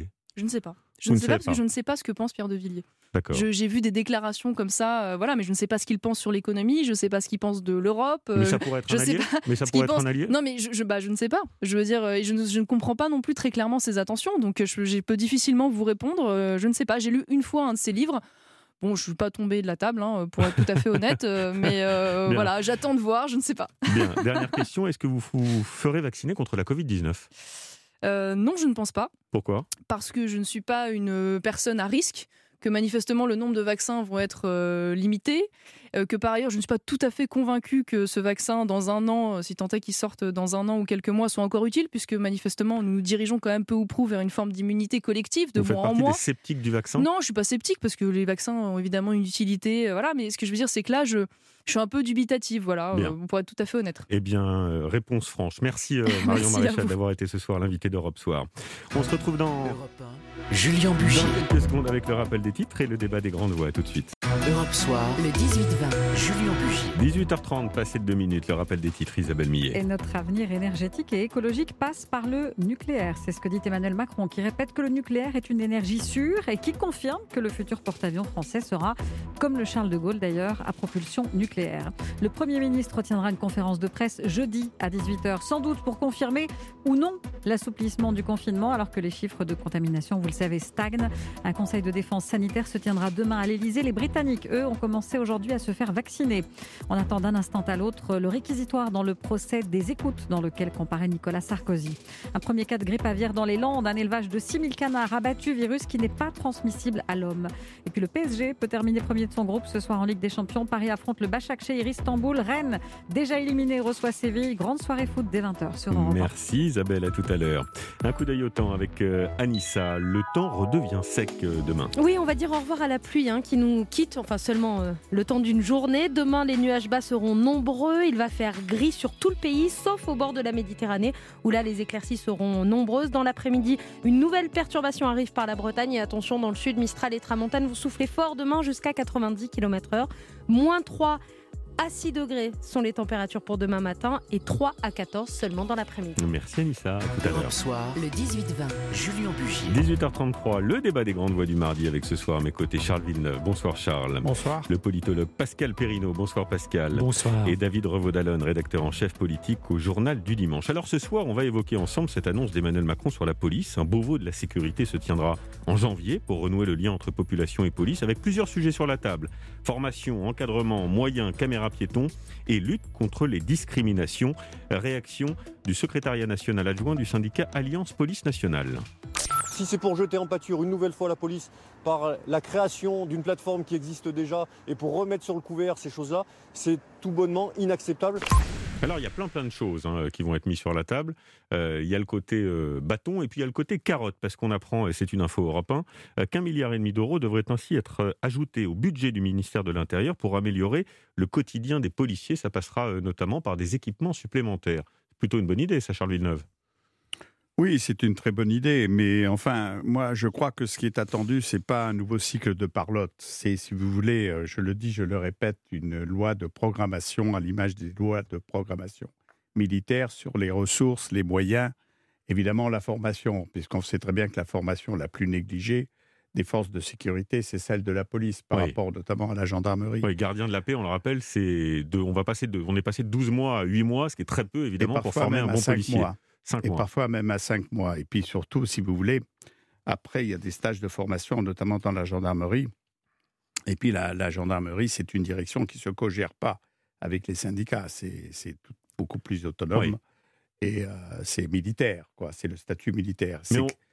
Je ne sais pas. Je vous ne sais pas parce pas. que je ne sais pas ce que pense Pierre De Villiers. Je, j'ai vu des déclarations comme ça, euh, voilà, mais je ne sais pas ce qu'il pense sur l'économie, je ne sais pas ce qu'il pense de l'Europe.
Euh, mais ça pourrait être un allié. Mais ça pourrait être
pense...
un allié.
Non, mais je, je, bah, je ne sais pas. Je veux dire, euh, je, ne, je ne comprends pas non plus très clairement ses intentions, donc je, je peux difficilement vous répondre. Euh, je ne sais pas. J'ai lu une fois un de ses livres. Bon, je ne suis pas tombée de la table, hein, pour être tout à fait honnête, euh, mais euh, voilà, j'attends de voir, je ne sais pas.
Bien. Dernière question, est-ce que vous vous ferez vacciner contre la covid dix-neuf ?
euh, Non, je ne pense pas.
Pourquoi ?
Parce que je ne suis pas une personne à risque, que manifestement le nombre de vaccins vont être euh, limités, euh, que par ailleurs je ne suis pas tout à fait convaincue que ce vaccin dans un an, si tant est qu'il sorte dans un an ou quelques mois, soit encore utile, puisque manifestement nous nous dirigeons quand même peu ou prou vers une forme d'immunité collective de
Vous
mois
faites
en
mois. Vous
mois.
faites partie des sceptiques du vaccin ?
Non, je ne suis pas sceptique parce que les vaccins ont évidemment une utilité, euh, voilà, mais ce que je veux dire c'est que là je... Je suis un peu dubitative, voilà, euh, pour être tout à fait honnête.
Eh bien, euh, réponse franche. Merci euh, Marion Merci Maréchal d'avoir été ce soir l'invité d'Europe Soir. On se retrouve dans
Julien Bugier.
Dans quelques secondes avec le rappel des titres et le débat des grandes voix. Tout de suite.
Europe Soir, le dix-huit vingt. Julien Bugier.
dix-huit heures trente, passé de deux minutes. Le rappel des titres, Isabelle Millet.
Et notre avenir énergétique et écologique passe par le nucléaire. C'est ce que dit Emmanuel Macron, qui répète que le nucléaire est une énergie sûre et qui confirme que le futur porte-avions français sera, comme le Charles de Gaulle d'ailleurs, à propulsion nucléaire. Le Premier ministre tiendra une conférence de presse jeudi à dix-huit heures, sans doute pour confirmer ou non l'assouplissement du confinement, alors que les chiffres de contamination, vous le savez, stagnent. Un conseil de défense sanitaire se tiendra demain à l'Elysée. Les Britanniques, eux, ont commencé aujourd'hui à se faire vacciner. On attend d'un instant à l'autre le réquisitoire dans le procès des écoutes dans lequel comparaît Nicolas Sarkozy. Un premier cas de grippe aviaire dans les Landes, un élevage de six mille canards abattu, virus qui n'est pas transmissible à l'homme. Et puis le P S G peut terminer premier de son groupe ce soir en Ligue des Champions. Paris affronte le Başakşehir Istanbul. Rennes, déjà éliminé, reçoit Séville. Grande soirée foot dès vingt heures sur Europe un.
Merci Isabelle, à tout à l'heure. Un coup d'œil au temps avec euh, Anissa. Le temps redevient sec euh, demain.
Oui, on va dire au revoir à la pluie hein, qui nous quitte, enfin seulement euh, le temps d'une journée. Demain, les nuages bas seront nombreux. Il va faire gris sur tout le pays, sauf au bord de la Méditerranée, où là, les éclaircies seront nombreuses. Dans l'après-midi, une nouvelle perturbation arrive par la Bretagne. Et attention, dans le sud, Mistral et Tramontane, vous soufflez fort demain jusqu'à quatre-vingt-dix kilomètres heure. moins trois à six degrés sont les températures pour demain matin et trois à quatorze seulement dans l'après-midi.
Merci Anissa, à tout à l'heure.
Europe Soir, le dix-huit vingt, Julien Bugier.
dix-huit heures trente-trois, le débat des grandes voix du mardi avec ce soir à mes côtés Charles Villeneuve. Bonsoir Charles.
Bonsoir.
Le politologue Pascal Perrineau. Bonsoir Pascal.
Bonsoir.
Et David Revaud-Dallon, rédacteur en chef politique au Journal du Dimanche. Alors ce soir, on va évoquer ensemble cette annonce d'Emmanuel Macron sur la police. Un Beauvau de la sécurité se tiendra en janvier pour renouer le lien entre population et police avec plusieurs sujets sur la table. Formation, encadrement, moyens, caméras piétons et lutte contre les discriminations. Réaction du secrétariat national adjoint du syndicat Alliance Police Nationale.
Si c'est pour jeter en pâture une nouvelle fois la police par la création d'une plateforme qui existe déjà et pour remettre sur le couvert ces choses-là, c'est tout bonnement inacceptable.
Alors il y a plein plein de choses hein, qui vont être mises sur la table. Euh, il y a le côté euh, bâton et puis il y a le côté carotte, parce qu'on apprend, et c'est une info Europe un, euh, qu'un milliard et demi d'euros devrait ainsi être euh, ajouté au budget du ministère de l'Intérieur pour améliorer le quotidien des policiers. Ça passera euh, notamment par des équipements supplémentaires. C'est plutôt une bonne idée ça, Charles Villeneuve.
Oui, c'est une très bonne idée, mais enfin, moi, je crois que ce qui est attendu, c'est pas un nouveau cycle de parlotte. C'est, si vous voulez, je le dis, je le répète, une loi de programmation à l'image des lois de programmation militaire sur les ressources, les moyens, évidemment la formation, puisqu'on sait très bien que la formation la plus négligée des forces de sécurité, c'est celle de la police, par
oui.
rapport notamment à la gendarmerie.
Oui, gardien de la paix, on le rappelle, c'est de, on va passer de, on est passé de douze mois à huit mois, ce qui est très peu évidemment pour former un bon policier.
Mois.
Cinq
et
mois.
Parfois même à cinq mois. Et puis surtout, si vous voulez, après, il y a des stages de formation, notamment dans la gendarmerie. Et puis la, la gendarmerie, c'est une direction qui ne se co-gère pas avec les syndicats. C'est, c'est tout, beaucoup plus autonome. Oui. Et euh, c'est militaire, quoi. C'est le statut militaire. C'est, on...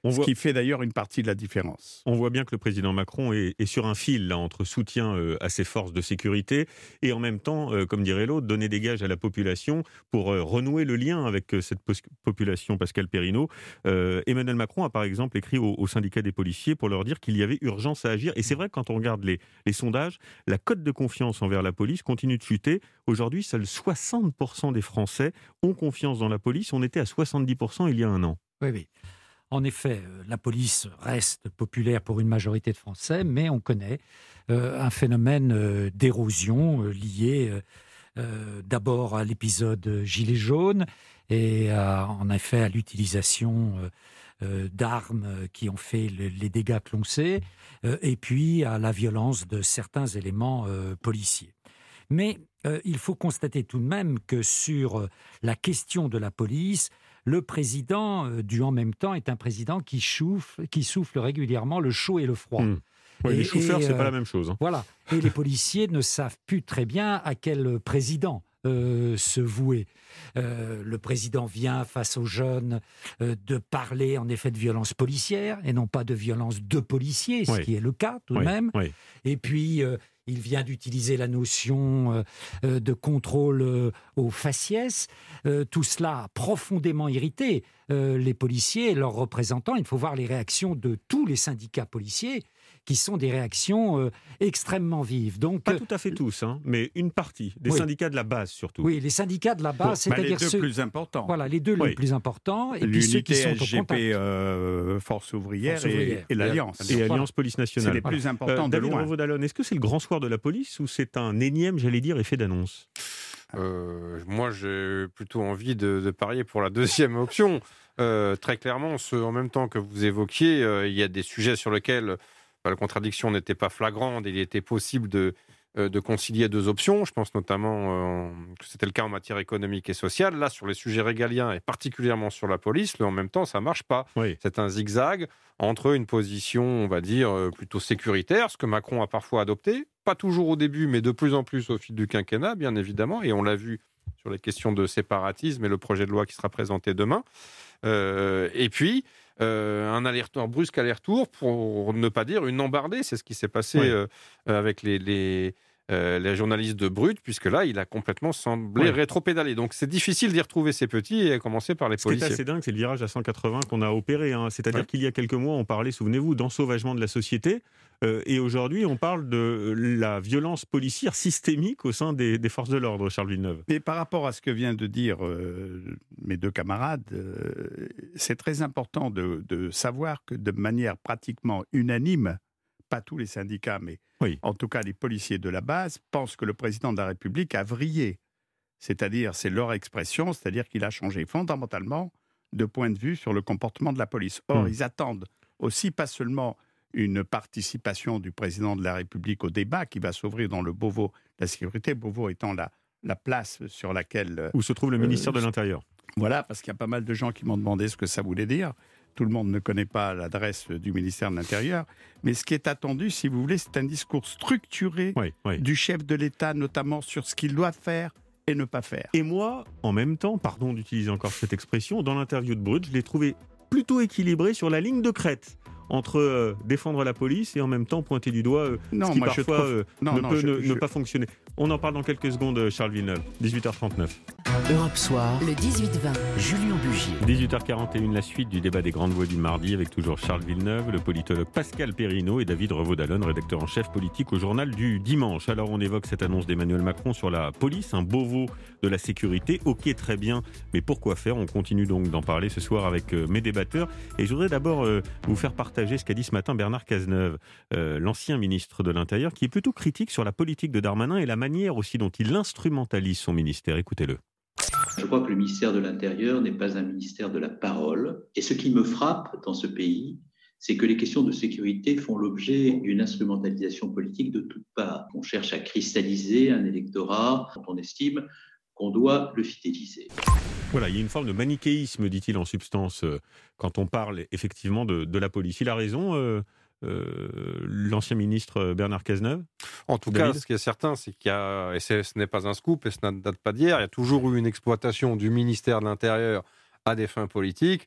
On
Ce
voit...
qui fait d'ailleurs une partie de la différence.
On voit bien que le président Macron est, est sur un fil là, entre soutien euh, à ses forces de sécurité et en même temps, euh, comme dirait l'autre, donner des gages à la population pour euh, renouer le lien avec euh, cette pos- population. Pascal Perrineau, euh, Emmanuel Macron a par exemple écrit au, au syndicat des policiers pour leur dire qu'il y avait urgence à agir. Et c'est vrai que quand on regarde les, les sondages, la cote de confiance envers la police continue de chuter. Aujourd'hui, seuls soixante pour cent des Français ont confiance dans la police. On était à soixante-dix pour cent il y a un an.
Oui, oui. En effet, la police reste populaire pour une majorité de Français, mais on connaît euh, un phénomène euh, d'érosion euh, lié euh, euh, d'abord à l'épisode Gilets jaunes et à, en effet à l'utilisation euh, euh, d'armes qui ont fait le, les dégâts que l'on sait, euh, et puis à la violence de certains éléments euh, policiers. Mais euh, il faut constater tout de même que sur euh, la question de la police, le président euh, du en même temps est un président qui souffle, qui souffle régulièrement le chaud et le froid.
Mmh. Ouais,
et,
les chauffeurs,
et,
c'est
euh,
pas la même chose. Hein.
Voilà. Et les policiers ne savent plus très bien à quel président euh, se vouer. Euh, le président vient face aux jeunes euh, de parler en effet de violence policière et non pas de violence de policiers, ce
oui.
qui est le cas tout de
oui.
même.
Oui.
Et puis... Euh, il vient d'utiliser la notion euh, de contrôle euh, au faciès. Euh, tout cela a profondément irrité euh, les policiers et leurs représentants. Il faut voir les réactions de tous les syndicats policiers qui sont des réactions euh, extrêmement vives. Donc,
pas tout à fait tous, hein, mais une partie, des
oui.
syndicats de la base surtout.
Oui, les syndicats de la base, bon, c'est-à-dire
bah les deux
ceux...
plus importants.
Voilà, les deux
oui.
les plus importants, et
l'unité
puis ceux qui sont
S G P,
au contact.
Euh, Force ouvrière,
Force ouvrière.
Et, et l'Alliance.
Et Alliance voilà. Police Nationale.
C'est les plus importants
euh,
de
David
loin.
Revaud-Dallon, est-ce que c'est le grand soir de la police ou c'est un énième, j'allais dire, effet d'annonce?
euh, Moi, j'ai plutôt envie de, de parier pour la deuxième option. Euh, très clairement, ce, en même temps que vous évoquiez, euh, il y a des sujets sur lesquels bah, la contradiction n'était pas flagrante et il était possible de, euh, de concilier deux options. Je pense notamment euh, que c'était le cas en matière économique et sociale. Là, sur les sujets régaliens et particulièrement sur la police, le en même temps, ça ne marche pas.
Oui.
C'est un zigzag entre une position, on va dire, euh, plutôt sécuritaire, ce que Macron a parfois adopté, pas toujours au début, mais de plus en plus au fil du quinquennat, bien évidemment, et on l'a vu sur les questions de séparatisme et le projet de loi qui sera présenté demain. Euh, et puis, euh, un aller-retour, un brusque aller-retour, pour ne pas dire une embardée. C'est ce qui s'est passé oui. euh, avec les, les, euh, les journalistes de Brut, puisque là, il a complètement semblé oui. rétro-pédaler. Donc, c'est difficile d'y retrouver ses petits, et à commencer par les
ce
policiers.
Ce qui est assez dingue, c'est le virage à cent quatre-vingts qu'on a opéré. Hein. C'est-à-dire oui. qu'il y a quelques mois, on parlait, souvenez-vous, d'ensauvagement de la société. Euh, et aujourd'hui, on parle de la violence policière systémique au sein des, des forces de l'ordre, Charles Villeneuve.
Mais par rapport à ce que viennent de dire euh, mes deux camarades, euh, c'est très important de, de savoir que de manière pratiquement unanime, pas tous les syndicats, mais oui. en tout cas les policiers de la base, pensent que le président de la République a vrillé. C'est-à-dire, c'est leur expression, c'est-à-dire qu'il a changé fondamentalement de point de vue sur le comportement de la police. Or, mmh. ils attendent aussi pas seulement une participation du président de la République au débat qui va s'ouvrir dans le Beauvau de la sécurité, Beauvau étant la, la place sur laquelle...
Où se trouve le ministère euh, de l'Intérieur.
Voilà, parce qu'il y a pas mal de gens qui m'ont demandé ce que ça voulait dire. Tout le monde ne connaît pas l'adresse du ministère de l'Intérieur. Mais ce qui est attendu, si vous voulez, c'est un discours structuré
oui, oui.
du chef de l'État, notamment sur ce qu'il doit faire et ne pas faire.
Et moi, en même temps, pardon d'utiliser encore cette expression, dans l'interview de Brut, je l'ai trouvé plutôt équilibré sur la ligne de crête entre euh, défendre la police et en même temps pointer du doigt euh,
non,
ce qui
moi
parfois
trouve...
euh,
non,
ne
non,
peut
je,
ne,
je...
ne pas fonctionner. On en parle dans quelques secondes, Charles Villeneuve, dix-huit heures trente-neuf.
Europe Soir, le dix-huit vingt, Julien Bugier.
dix-huit heures quarante et une, la suite du débat des grandes voix du mardi avec toujours Charles Villeneuve, le politologue Pascal Perrineau et David Revaud-Dallon, rédacteur en chef politique au journal du dimanche. Alors on évoque cette annonce d'Emmanuel Macron sur la police, un Beauvau de la sécurité. Ok, très bien, mais pourquoi faire? On continue donc d'en parler ce soir avec euh, mes débatteurs. Et je voudrais d'abord euh, vous faire partager ce qu'a dit ce matin Bernard Cazeneuve, euh, l'ancien ministre de l'Intérieur, qui est plutôt critique sur la politique de Darmanin et la manière aussi dont il instrumentalise son ministère. Écoutez-le.
Je crois que le ministère de l'Intérieur n'est pas un ministère de la parole. Et ce qui me frappe dans ce pays, c'est que les questions de sécurité font l'objet d'une instrumentalisation politique de toutes parts. On cherche à cristalliser un électorat dont on estime qu'on doit le fidéliser.
Voilà, il y a une forme de manichéisme, dit-il en substance, euh, quand on parle effectivement de, de la police. Il a raison, euh, euh, l'ancien ministre Bernard Cazeneuve?
En tout David. cas, ce qui est certain, c'est qu'il y a, et ce n'est pas un scoop, et ce ne date pas d'hier, il y a toujours eu une exploitation du ministère de l'Intérieur à des fins politiques.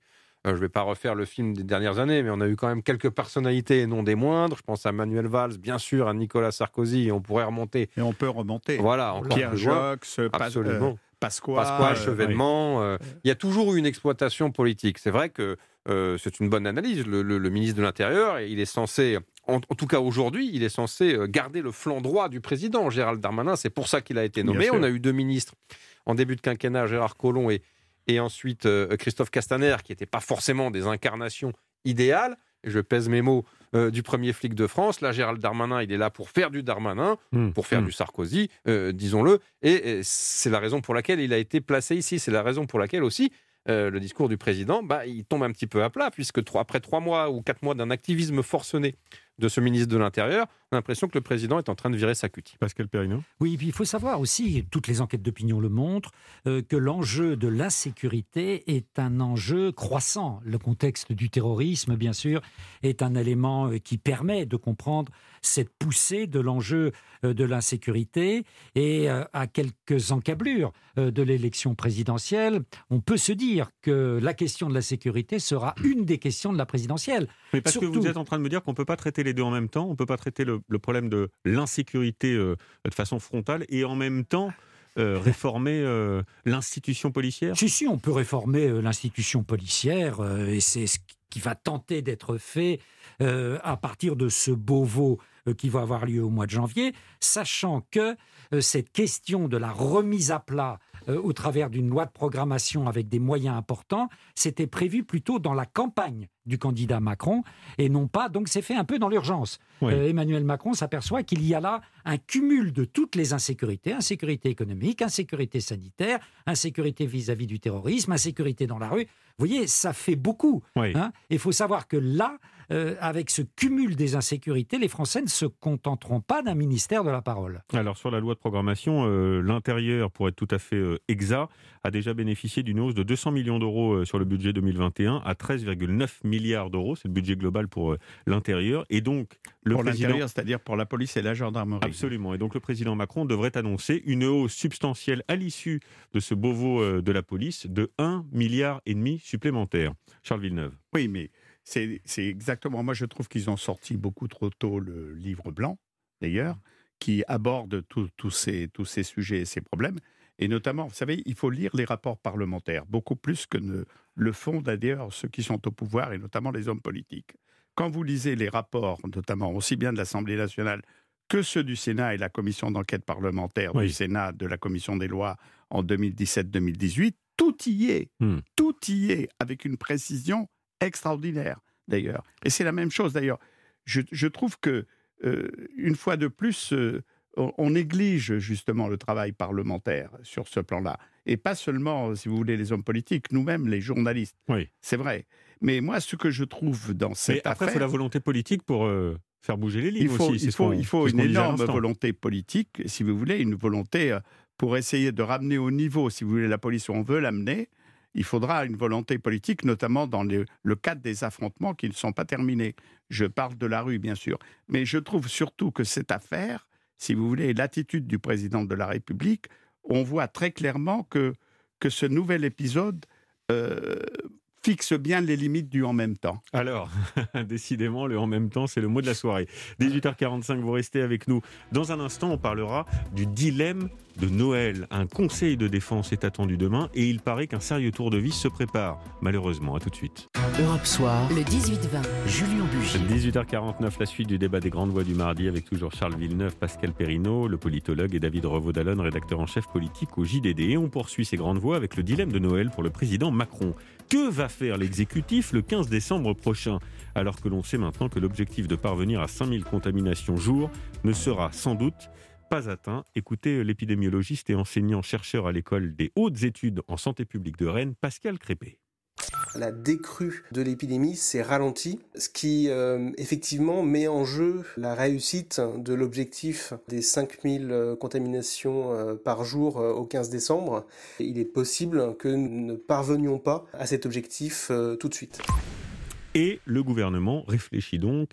Euh, je ne vais pas refaire le film des dernières années, mais on a eu quand même quelques personnalités, et non des moindres. Je pense à Manuel Valls, bien sûr, à Nicolas Sarkozy, et on pourrait remonter.
Et on peut remonter.
Voilà, encore
Pierre
plus loin.
Joxe,
Absolument.
Euh, Pasqua,
Pasqua,
euh,
Chevènement. Euh, oui. Il y a toujours eu une exploitation politique. C'est vrai que euh, c'est une bonne analyse. Le, le, le ministre de l'Intérieur, il est censé, en, en tout cas aujourd'hui, il est censé garder le flanc droit du président, Gérald Darmanin. C'est pour ça qu'il a été nommé. On a eu deux ministres en début de quinquennat, Gérard Collomb et, et ensuite euh, Christophe Castaner, qui n'étaient pas forcément des incarnations idéales. Et je pèse mes mots, euh, du premier flic de France. Là, Gérald Darmanin, il est là pour faire du Darmanin, mmh, pour faire mmh. du Sarkozy, euh, disons-le. Et, et c'est la raison pour laquelle il a été placé ici. C'est la raison pour laquelle aussi euh, le discours du président, bah, il tombe un petit peu à plat, puisque trois, après trois mois ou quatre mois d'un activisme forcené de ce ministre de l'Intérieur, on a l'impression que le président est en train de virer sa cutie.
Pascal Perrineau.
Oui, et puis il faut savoir aussi, toutes les enquêtes d'opinion le montrent, euh, que l'enjeu de l'insécurité est un enjeu croissant. Le contexte du terrorisme, bien sûr, est un élément euh, qui permet de comprendre cette poussée de l'enjeu euh, de l'insécurité. Et euh, à quelques encablures euh, de l'élection présidentielle, on peut se dire que la question de la sécurité sera une des questions de la présidentielle.
Mais parce
Surtout...
que vous êtes en train de me dire qu'on ne peut pas traiter les deux en même temps, on ne peut pas traiter le, le problème de l'insécurité euh, de façon frontale et en même temps euh, réformer euh, l'institution policière.
Si, si, on peut réformer euh, l'institution policière euh, et c'est ce qui va tenter d'être fait euh, à partir de ce Beauvau euh, qui va avoir lieu au mois de janvier, sachant que euh, cette question de la remise à plat euh, au travers d'une loi de programmation avec des moyens importants, c'était prévu plutôt dans la campagne du candidat Macron et non pas, donc c'est fait un peu dans l'urgence. Oui. Euh, Emmanuel Macron s'aperçoit qu'il y a là un cumul de toutes les insécurités, insécurité économique, insécurité sanitaire, insécurité vis-à-vis du terrorisme, insécurité dans la rue. Vous voyez, ça fait beaucoup. Oui. Hein. Il faut savoir que là, euh, avec ce cumul des insécurités, les Français ne se contenteront pas d'un ministère de la parole.
Alors sur la loi de programmation, euh, l'Intérieur, pour être tout à fait euh, exact, a déjà bénéficié d'une hausse de deux cents millions d'euros euh, sur le budget deux mille vingt et un à treize virgule neuf milliards d'euros. C'est le budget global pour euh, l'Intérieur. Et donc, le
pour
président...
l'Intérieur, c'est-à-dire pour la police et la gendarmerie.
Absolument. Et donc, le président Macron devrait annoncer une hausse substantielle à l'issue de ce Beauvau euh, de la police de un milliard et demi supplémentaire. Charles Villeneuve.
Oui, mais c'est, c'est exactement... Moi, je trouve qu'ils ont sorti beaucoup trop tôt le livre blanc, d'ailleurs, qui aborde tous ces, tous ces sujets et ces problèmes. Et notamment, vous savez, il faut lire les rapports parlementaires, beaucoup plus que ne le font d'ailleurs ceux qui sont au pouvoir, et notamment les hommes politiques. Quand vous lisez les rapports, notamment aussi bien de l'Assemblée nationale que ceux du Sénat et la commission d'enquête parlementaire oui. du Sénat, de la commission des lois en deux mille dix-sept deux mille dix-huit, tout y est, hmm. tout y est, avec une précision extraordinaire, d'ailleurs. Et c'est la même chose, d'ailleurs. Je, je trouve que, euh, une fois de plus... Euh, on néglige justement le travail parlementaire sur ce plan-là. Et pas seulement, si vous voulez, les hommes politiques, nous-mêmes, les journalistes. Oui. C'est vrai. Mais moi, ce que je trouve dans cette
Mais après,
affaire...
il faut la volonté politique pour euh, faire bouger les lignes
il faut,
aussi.
Il faut, il faut une énorme volonté politique, si vous voulez, une volonté pour essayer de ramener au niveau, si vous voulez, la police où on veut l'amener. Il faudra une volonté politique, notamment dans les, le cadre des affrontements qui ne sont pas terminés. Je parle de la rue, bien sûr. Mais je trouve surtout que cette affaire... Si vous voulez, l'attitude du président de la République, on voit très clairement que, que ce nouvel épisode euh, fixe bien les limites du « en même temps ».
Alors, décidément, le « en même temps », c'est le mot de la soirée. dix-huit heures quarante-cinq, vous restez avec nous. Dans un instant, on parlera du dilemme de Noël. Un conseil de défense est attendu demain et il paraît qu'un sérieux tour de vis se prépare. Malheureusement, à tout de suite.
Europe Soir, le dix-huit vingt, Julien Bugier.
dix-huit heures quarante-neuf, la suite du débat des grandes voix du mardi avec toujours Charles Villeneuve, Pascal Perrineau, le politologue, et David Revaud-Dallon, rédacteur en chef politique au J D D. Et on poursuit ces grandes voix avec le dilemme de Noël pour le président Macron. Que va faire l'exécutif le quinze décembre prochain ? Alors que l'on sait maintenant que l'objectif de parvenir à cinq mille contaminations jour ne sera sans doute pas atteint. Écoutez l'épidémiologiste et enseignant-chercheur à l'école des hautes études en santé publique de Rennes, Pascal Crépé.
La décrue de l'épidémie s'est ralentie, ce qui euh, effectivement met en jeu la réussite de l'objectif des cinq mille euh, contaminations euh, par jour euh, au quinze décembre. Il est possible que nous ne parvenions pas à cet objectif euh, tout de suite.
Et le gouvernement réfléchit donc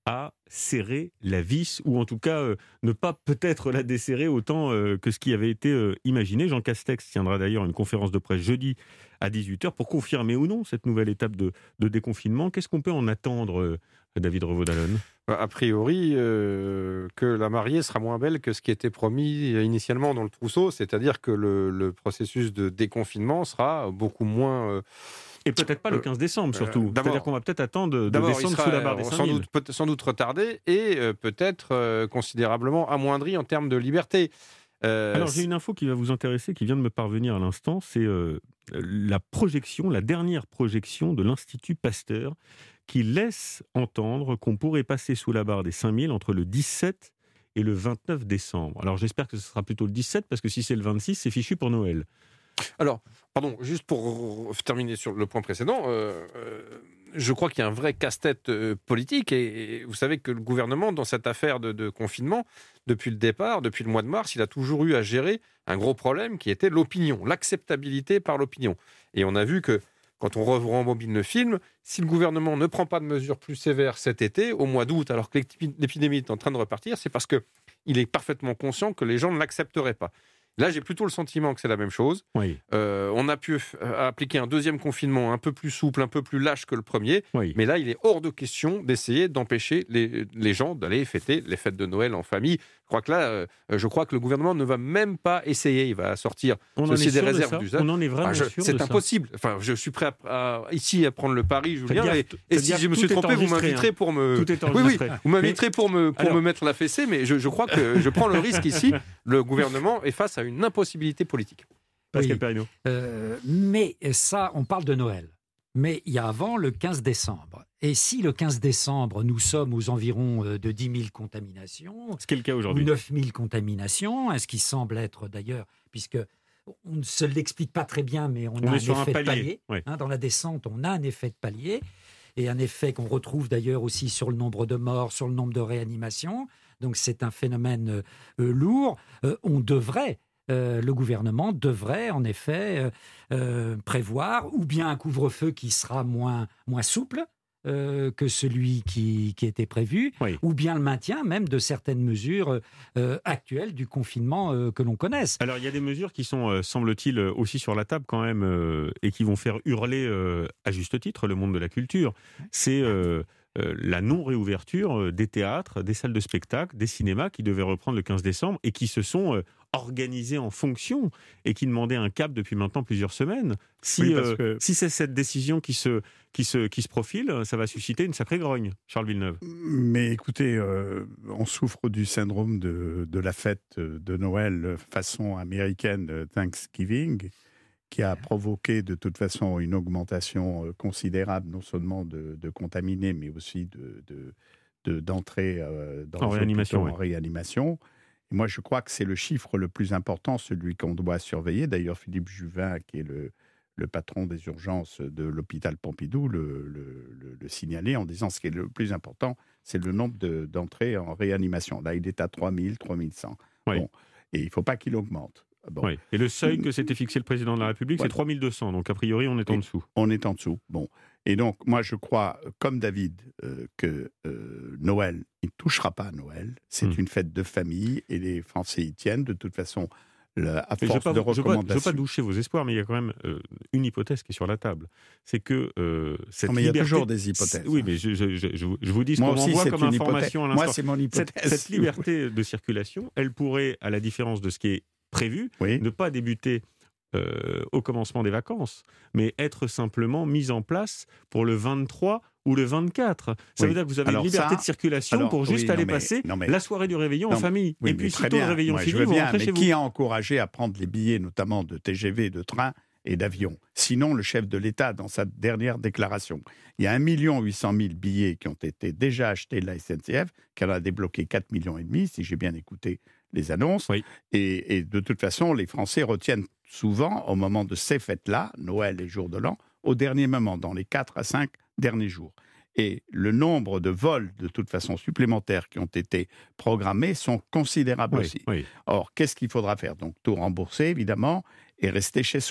à serrer la vis, ou en tout cas euh, ne pas peut-être la desserrer autant euh, que ce qui avait été euh, imaginé. Jean Castex tiendra d'ailleurs une conférence de presse jeudi à dix-huit heures pour confirmer ou non cette nouvelle étape de, de déconfinement. Qu'est-ce qu'on peut en attendre, euh, David Revaud-Dallon ?
A priori, euh, que la mariée sera moins belle que ce qui était promis initialement dans le trousseau, c'est-à-dire que le, le processus de déconfinement sera beaucoup moins... Euh,
Et peut-être pas le quinze décembre, surtout. Euh, C'est-à-dire qu'on va peut-être attendre de, de descendre sous la barre des cinq mille.
Sans doute, peut, sans doute retardé et euh, peut-être euh, considérablement amoindri en termes de liberté.
Euh, Alors, j'ai une info qui va vous intéresser, qui vient de me parvenir à l'instant. C'est euh, la projection, la dernière projection de l'Institut Pasteur, qui laisse entendre qu'on pourrait passer sous la barre des cinq mille entre le dix-sept et le vingt-neuf décembre. Alors, j'espère que ce sera plutôt le dix-sept, parce que si c'est le vingt-six, c'est fichu pour Noël.
Alors, pardon, juste pour terminer sur le point précédent, euh, euh, je crois qu'il y a un vrai casse-tête euh, politique et, et vous savez que le gouvernement, dans cette affaire de, de confinement, depuis le départ, depuis le mois de mars, il a toujours eu à gérer un gros problème qui était l'opinion, l'acceptabilité par l'opinion. Et on a vu que quand on rembobine le film, si le gouvernement ne prend pas de mesures plus sévères cet été, au mois d'août, alors que l'épidémie est en train de repartir, c'est parce qu'il est parfaitement conscient que les gens ne l'accepteraient pas. Là, j'ai plutôt le sentiment que c'est la même chose.
Oui.
Euh, on a pu euh, appliquer un deuxième confinement un peu plus souple, un peu plus lâche que le premier.
Oui.
Mais là, il est hors de question d'essayer d'empêcher les, les gens d'aller fêter les fêtes de Noël en famille. Je crois que là, euh, je crois que le gouvernement ne va même pas essayer. Il va sortir
on
ceci des
de
réserves d'usage.
On en est vraiment
ah, je,
sûr
C'est
de
impossible. Ça. Enfin, je suis prêt à, à, ici à prendre le pari, Julien.
Gaffe,
et et si je me suis trompé, vous m'inviterez
hein.
pour me.
Tout est
oui, oui, vous m'inviterez
mais...
pour me pour Alors... me mettre la fessée. Mais je, je crois que je prends le risque ici. Le gouvernement est face à une impossibilité politique.
Pascal
oui.
Perrineau.
Euh, mais ça, on parle de Noël. Mais il y a avant le quinze décembre. Et si le quinze décembre, nous sommes aux environs de dix mille contaminations,
ce qui est le cas aujourd'hui,
ou neuf mille contaminations, ce qui semble être d'ailleurs, puisque on ne se l'explique pas très bien, mais on, on a un effet un palier. de palier.
Oui.
Hein, dans la descente, on a un effet de palier, et un effet qu'on retrouve d'ailleurs aussi sur le nombre de morts, sur le nombre de réanimations. Donc c'est un phénomène euh, lourd. Euh, on devrait... Euh, le gouvernement devrait en effet euh, euh, prévoir ou bien un couvre-feu qui sera moins, moins souple euh, que celui qui, qui était prévu,
oui.
ou bien le maintien même de certaines mesures euh, actuelles du confinement euh, que l'on connaisse.
Alors il y a des mesures qui sont, euh, semble-t-il, aussi sur la table quand même euh, et qui vont faire hurler euh, à juste titre le monde de la culture. C'est... Euh, Euh, la non-réouverture des théâtres, des salles de spectacle, des cinémas qui devaient reprendre le quinze décembre et qui se sont euh, organisés en fonction et qui demandaient un cap depuis maintenant plusieurs semaines. Si,
oui,
euh,
que...
si c'est cette décision qui se, qui, se, qui se profile, ça va susciter une sacrée grogne. Charles Villeneuve.
Mais écoutez, euh, on souffre du syndrome de, de la fête de Noël façon américaine, Thanksgiving, qui a provoqué de toute façon une augmentation considérable, non seulement de, de contaminés, mais aussi de, de, de, d'entrées euh, dans
en, réanimation,
en
oui.
réanimation. Et moi, je crois que c'est le chiffre le plus important, celui qu'on doit surveiller. D'ailleurs, Philippe Juvin, qui est le, le patron des urgences de l'hôpital Pompidou, le, le, le, le signalait en disant ce qui est le plus important, c'est le nombre de, d'entrées en réanimation. Là, il est à trois mille, trois mille cent.
Oui.
Bon. Et il ne faut pas qu'il augmente. Bon.
Oui. Et le seuil que s'était fixé le président de la République, voilà. C'est trois mille deux cents. Donc, a priori, on est en dessous.
On est en dessous. Bon. Et donc, moi, je crois, comme David, euh, que euh, Noël, il ne touchera pas à Noël. C'est mmh. une fête de famille et les Français y tiennent. De toute façon, le, à force
pas,
de recommandations...
Je ne veux pas doucher vos espoirs, mais il y a quand même euh, une hypothèse qui est sur la table. C'est que euh, cette
non, mais
liberté...
il y a toujours des hypothèses.
Oui, mais je, je, je, je vous dis ce
moi
qu'on
aussi,
m'envoie comme information
hypothèse.
à l'instant.
Moi, c'est mon hypothèse.
Cette, cette liberté de circulation, elle pourrait, à la différence de ce qui est prévu,
oui.
ne pas débuter euh, au commencement des vacances, mais être simplement mise en place pour le vingt-trois ou le vingt-quatre. Ça
oui.
veut dire que vous avez
alors
une liberté
ça,
de circulation
alors,
pour juste
oui,
aller
mais,
passer
mais,
la soirée du réveillon
non,
en famille.
Oui,
et puis,
très
sitôt
bien.
le réveillon
Moi,
fini,
je veux
vous
bien,
rentrez
mais
chez
qui
vous.
a encouragé à prendre les billets, notamment de T G V, de train et d'avion? Sinon, le chef de l'État, dans sa dernière déclaration. Il y a un million huit cent mille billets qui ont été déjà achetés de la S N C F, qui en a débloqué quatre virgule cinq millions, si j'ai bien écouté les annonces.
Oui.
Et, et de toute façon, les Français retiennent souvent, au moment de ces fêtes-là, Noël et Jour de l'An, au dernier moment, dans les quatre à cinq derniers jours. Et le nombre de vols, de toute façon, supplémentaires qui ont été programmés sont considérables
oui,
aussi.
Oui.
Or, qu'est-ce qu'il faudra faire? Donc, tout rembourser, évidemment, et rester chez soi.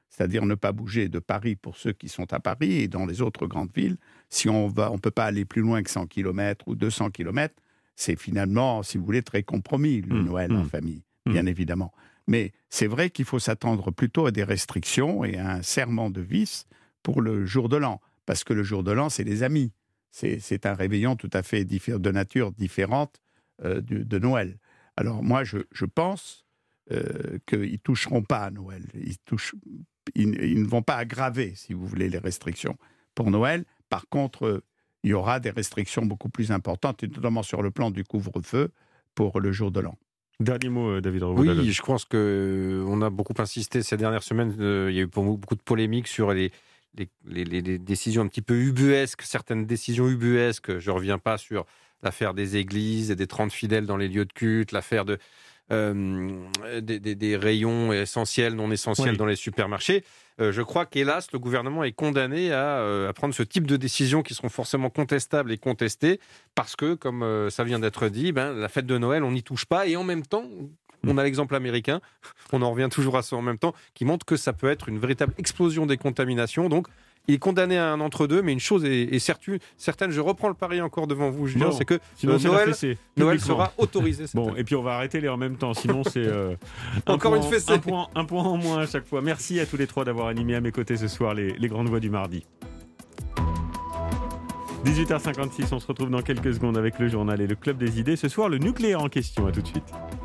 c'est-à-dire ne pas bouger de Paris pour ceux qui sont à Paris et dans les autres grandes villes. Si on va, on peut pas aller plus loin que cent kilomètres ou deux cents kilomètres, c'est finalement, si vous voulez, très compromis, le mmh, Noël mmh, en famille, bien mmh. évidemment. Mais c'est vrai qu'il faut s'attendre plutôt à des restrictions et à un serrement de vis pour le jour de l'an, parce que le jour de l'an, c'est les amis. C'est, c'est un réveillon tout à fait diffé- de nature différente euh, de, de Noël. Alors moi, je, je pense euh, qu'ils ne toucheront pas à Noël. Ils, touchent, ils, ils ne vont pas aggraver, si vous voulez, les restrictions pour Noël. Par contre, euh, il y aura des restrictions beaucoup plus importantes, et notamment sur le plan du couvre-feu pour le jour de l'an.
Dernier mot, David Revaud.
Oui, je pense qu'on a beaucoup insisté ces dernières semaines. Euh, il y a eu beaucoup de polémiques sur les, les, les, les décisions un petit peu ubuesques, certaines décisions ubuesques. Je ne reviens pas sur l'affaire des églises et des trente fidèles dans les lieux de culte, l'affaire de, euh, des, des, des rayons essentiels, non essentiels oui. dans les supermarchés. Euh, je crois qu'hélas, le gouvernement est condamné à, euh, à prendre ce type de décisions qui seront forcément contestables et contestées parce que, comme euh, ça vient d'être dit, ben, la fête de Noël, on n'y touche pas. Et en même temps, on a l'exemple américain, on en revient toujours à ça en même temps, qui montre que ça peut être une véritable explosion des contaminations. Donc, il est condamné à un entre-deux, mais une chose est, est certune, certaine, je reprends le pari encore devant vous, Julien, c'est que euh, Noël, Noël sera autorisé.
Bon, année. Et puis on va arrêter les en même temps, sinon c'est euh,
encore
un
une
point,
fessée.
Un point, un point en moins à chaque fois. Merci à tous les trois d'avoir animé à mes côtés ce soir les, les grandes voix du mardi. dix-huit heures cinquante-six, on se retrouve dans quelques secondes avec le journal et le club des idées. Ce soir, le nucléaire en question. À tout de suite.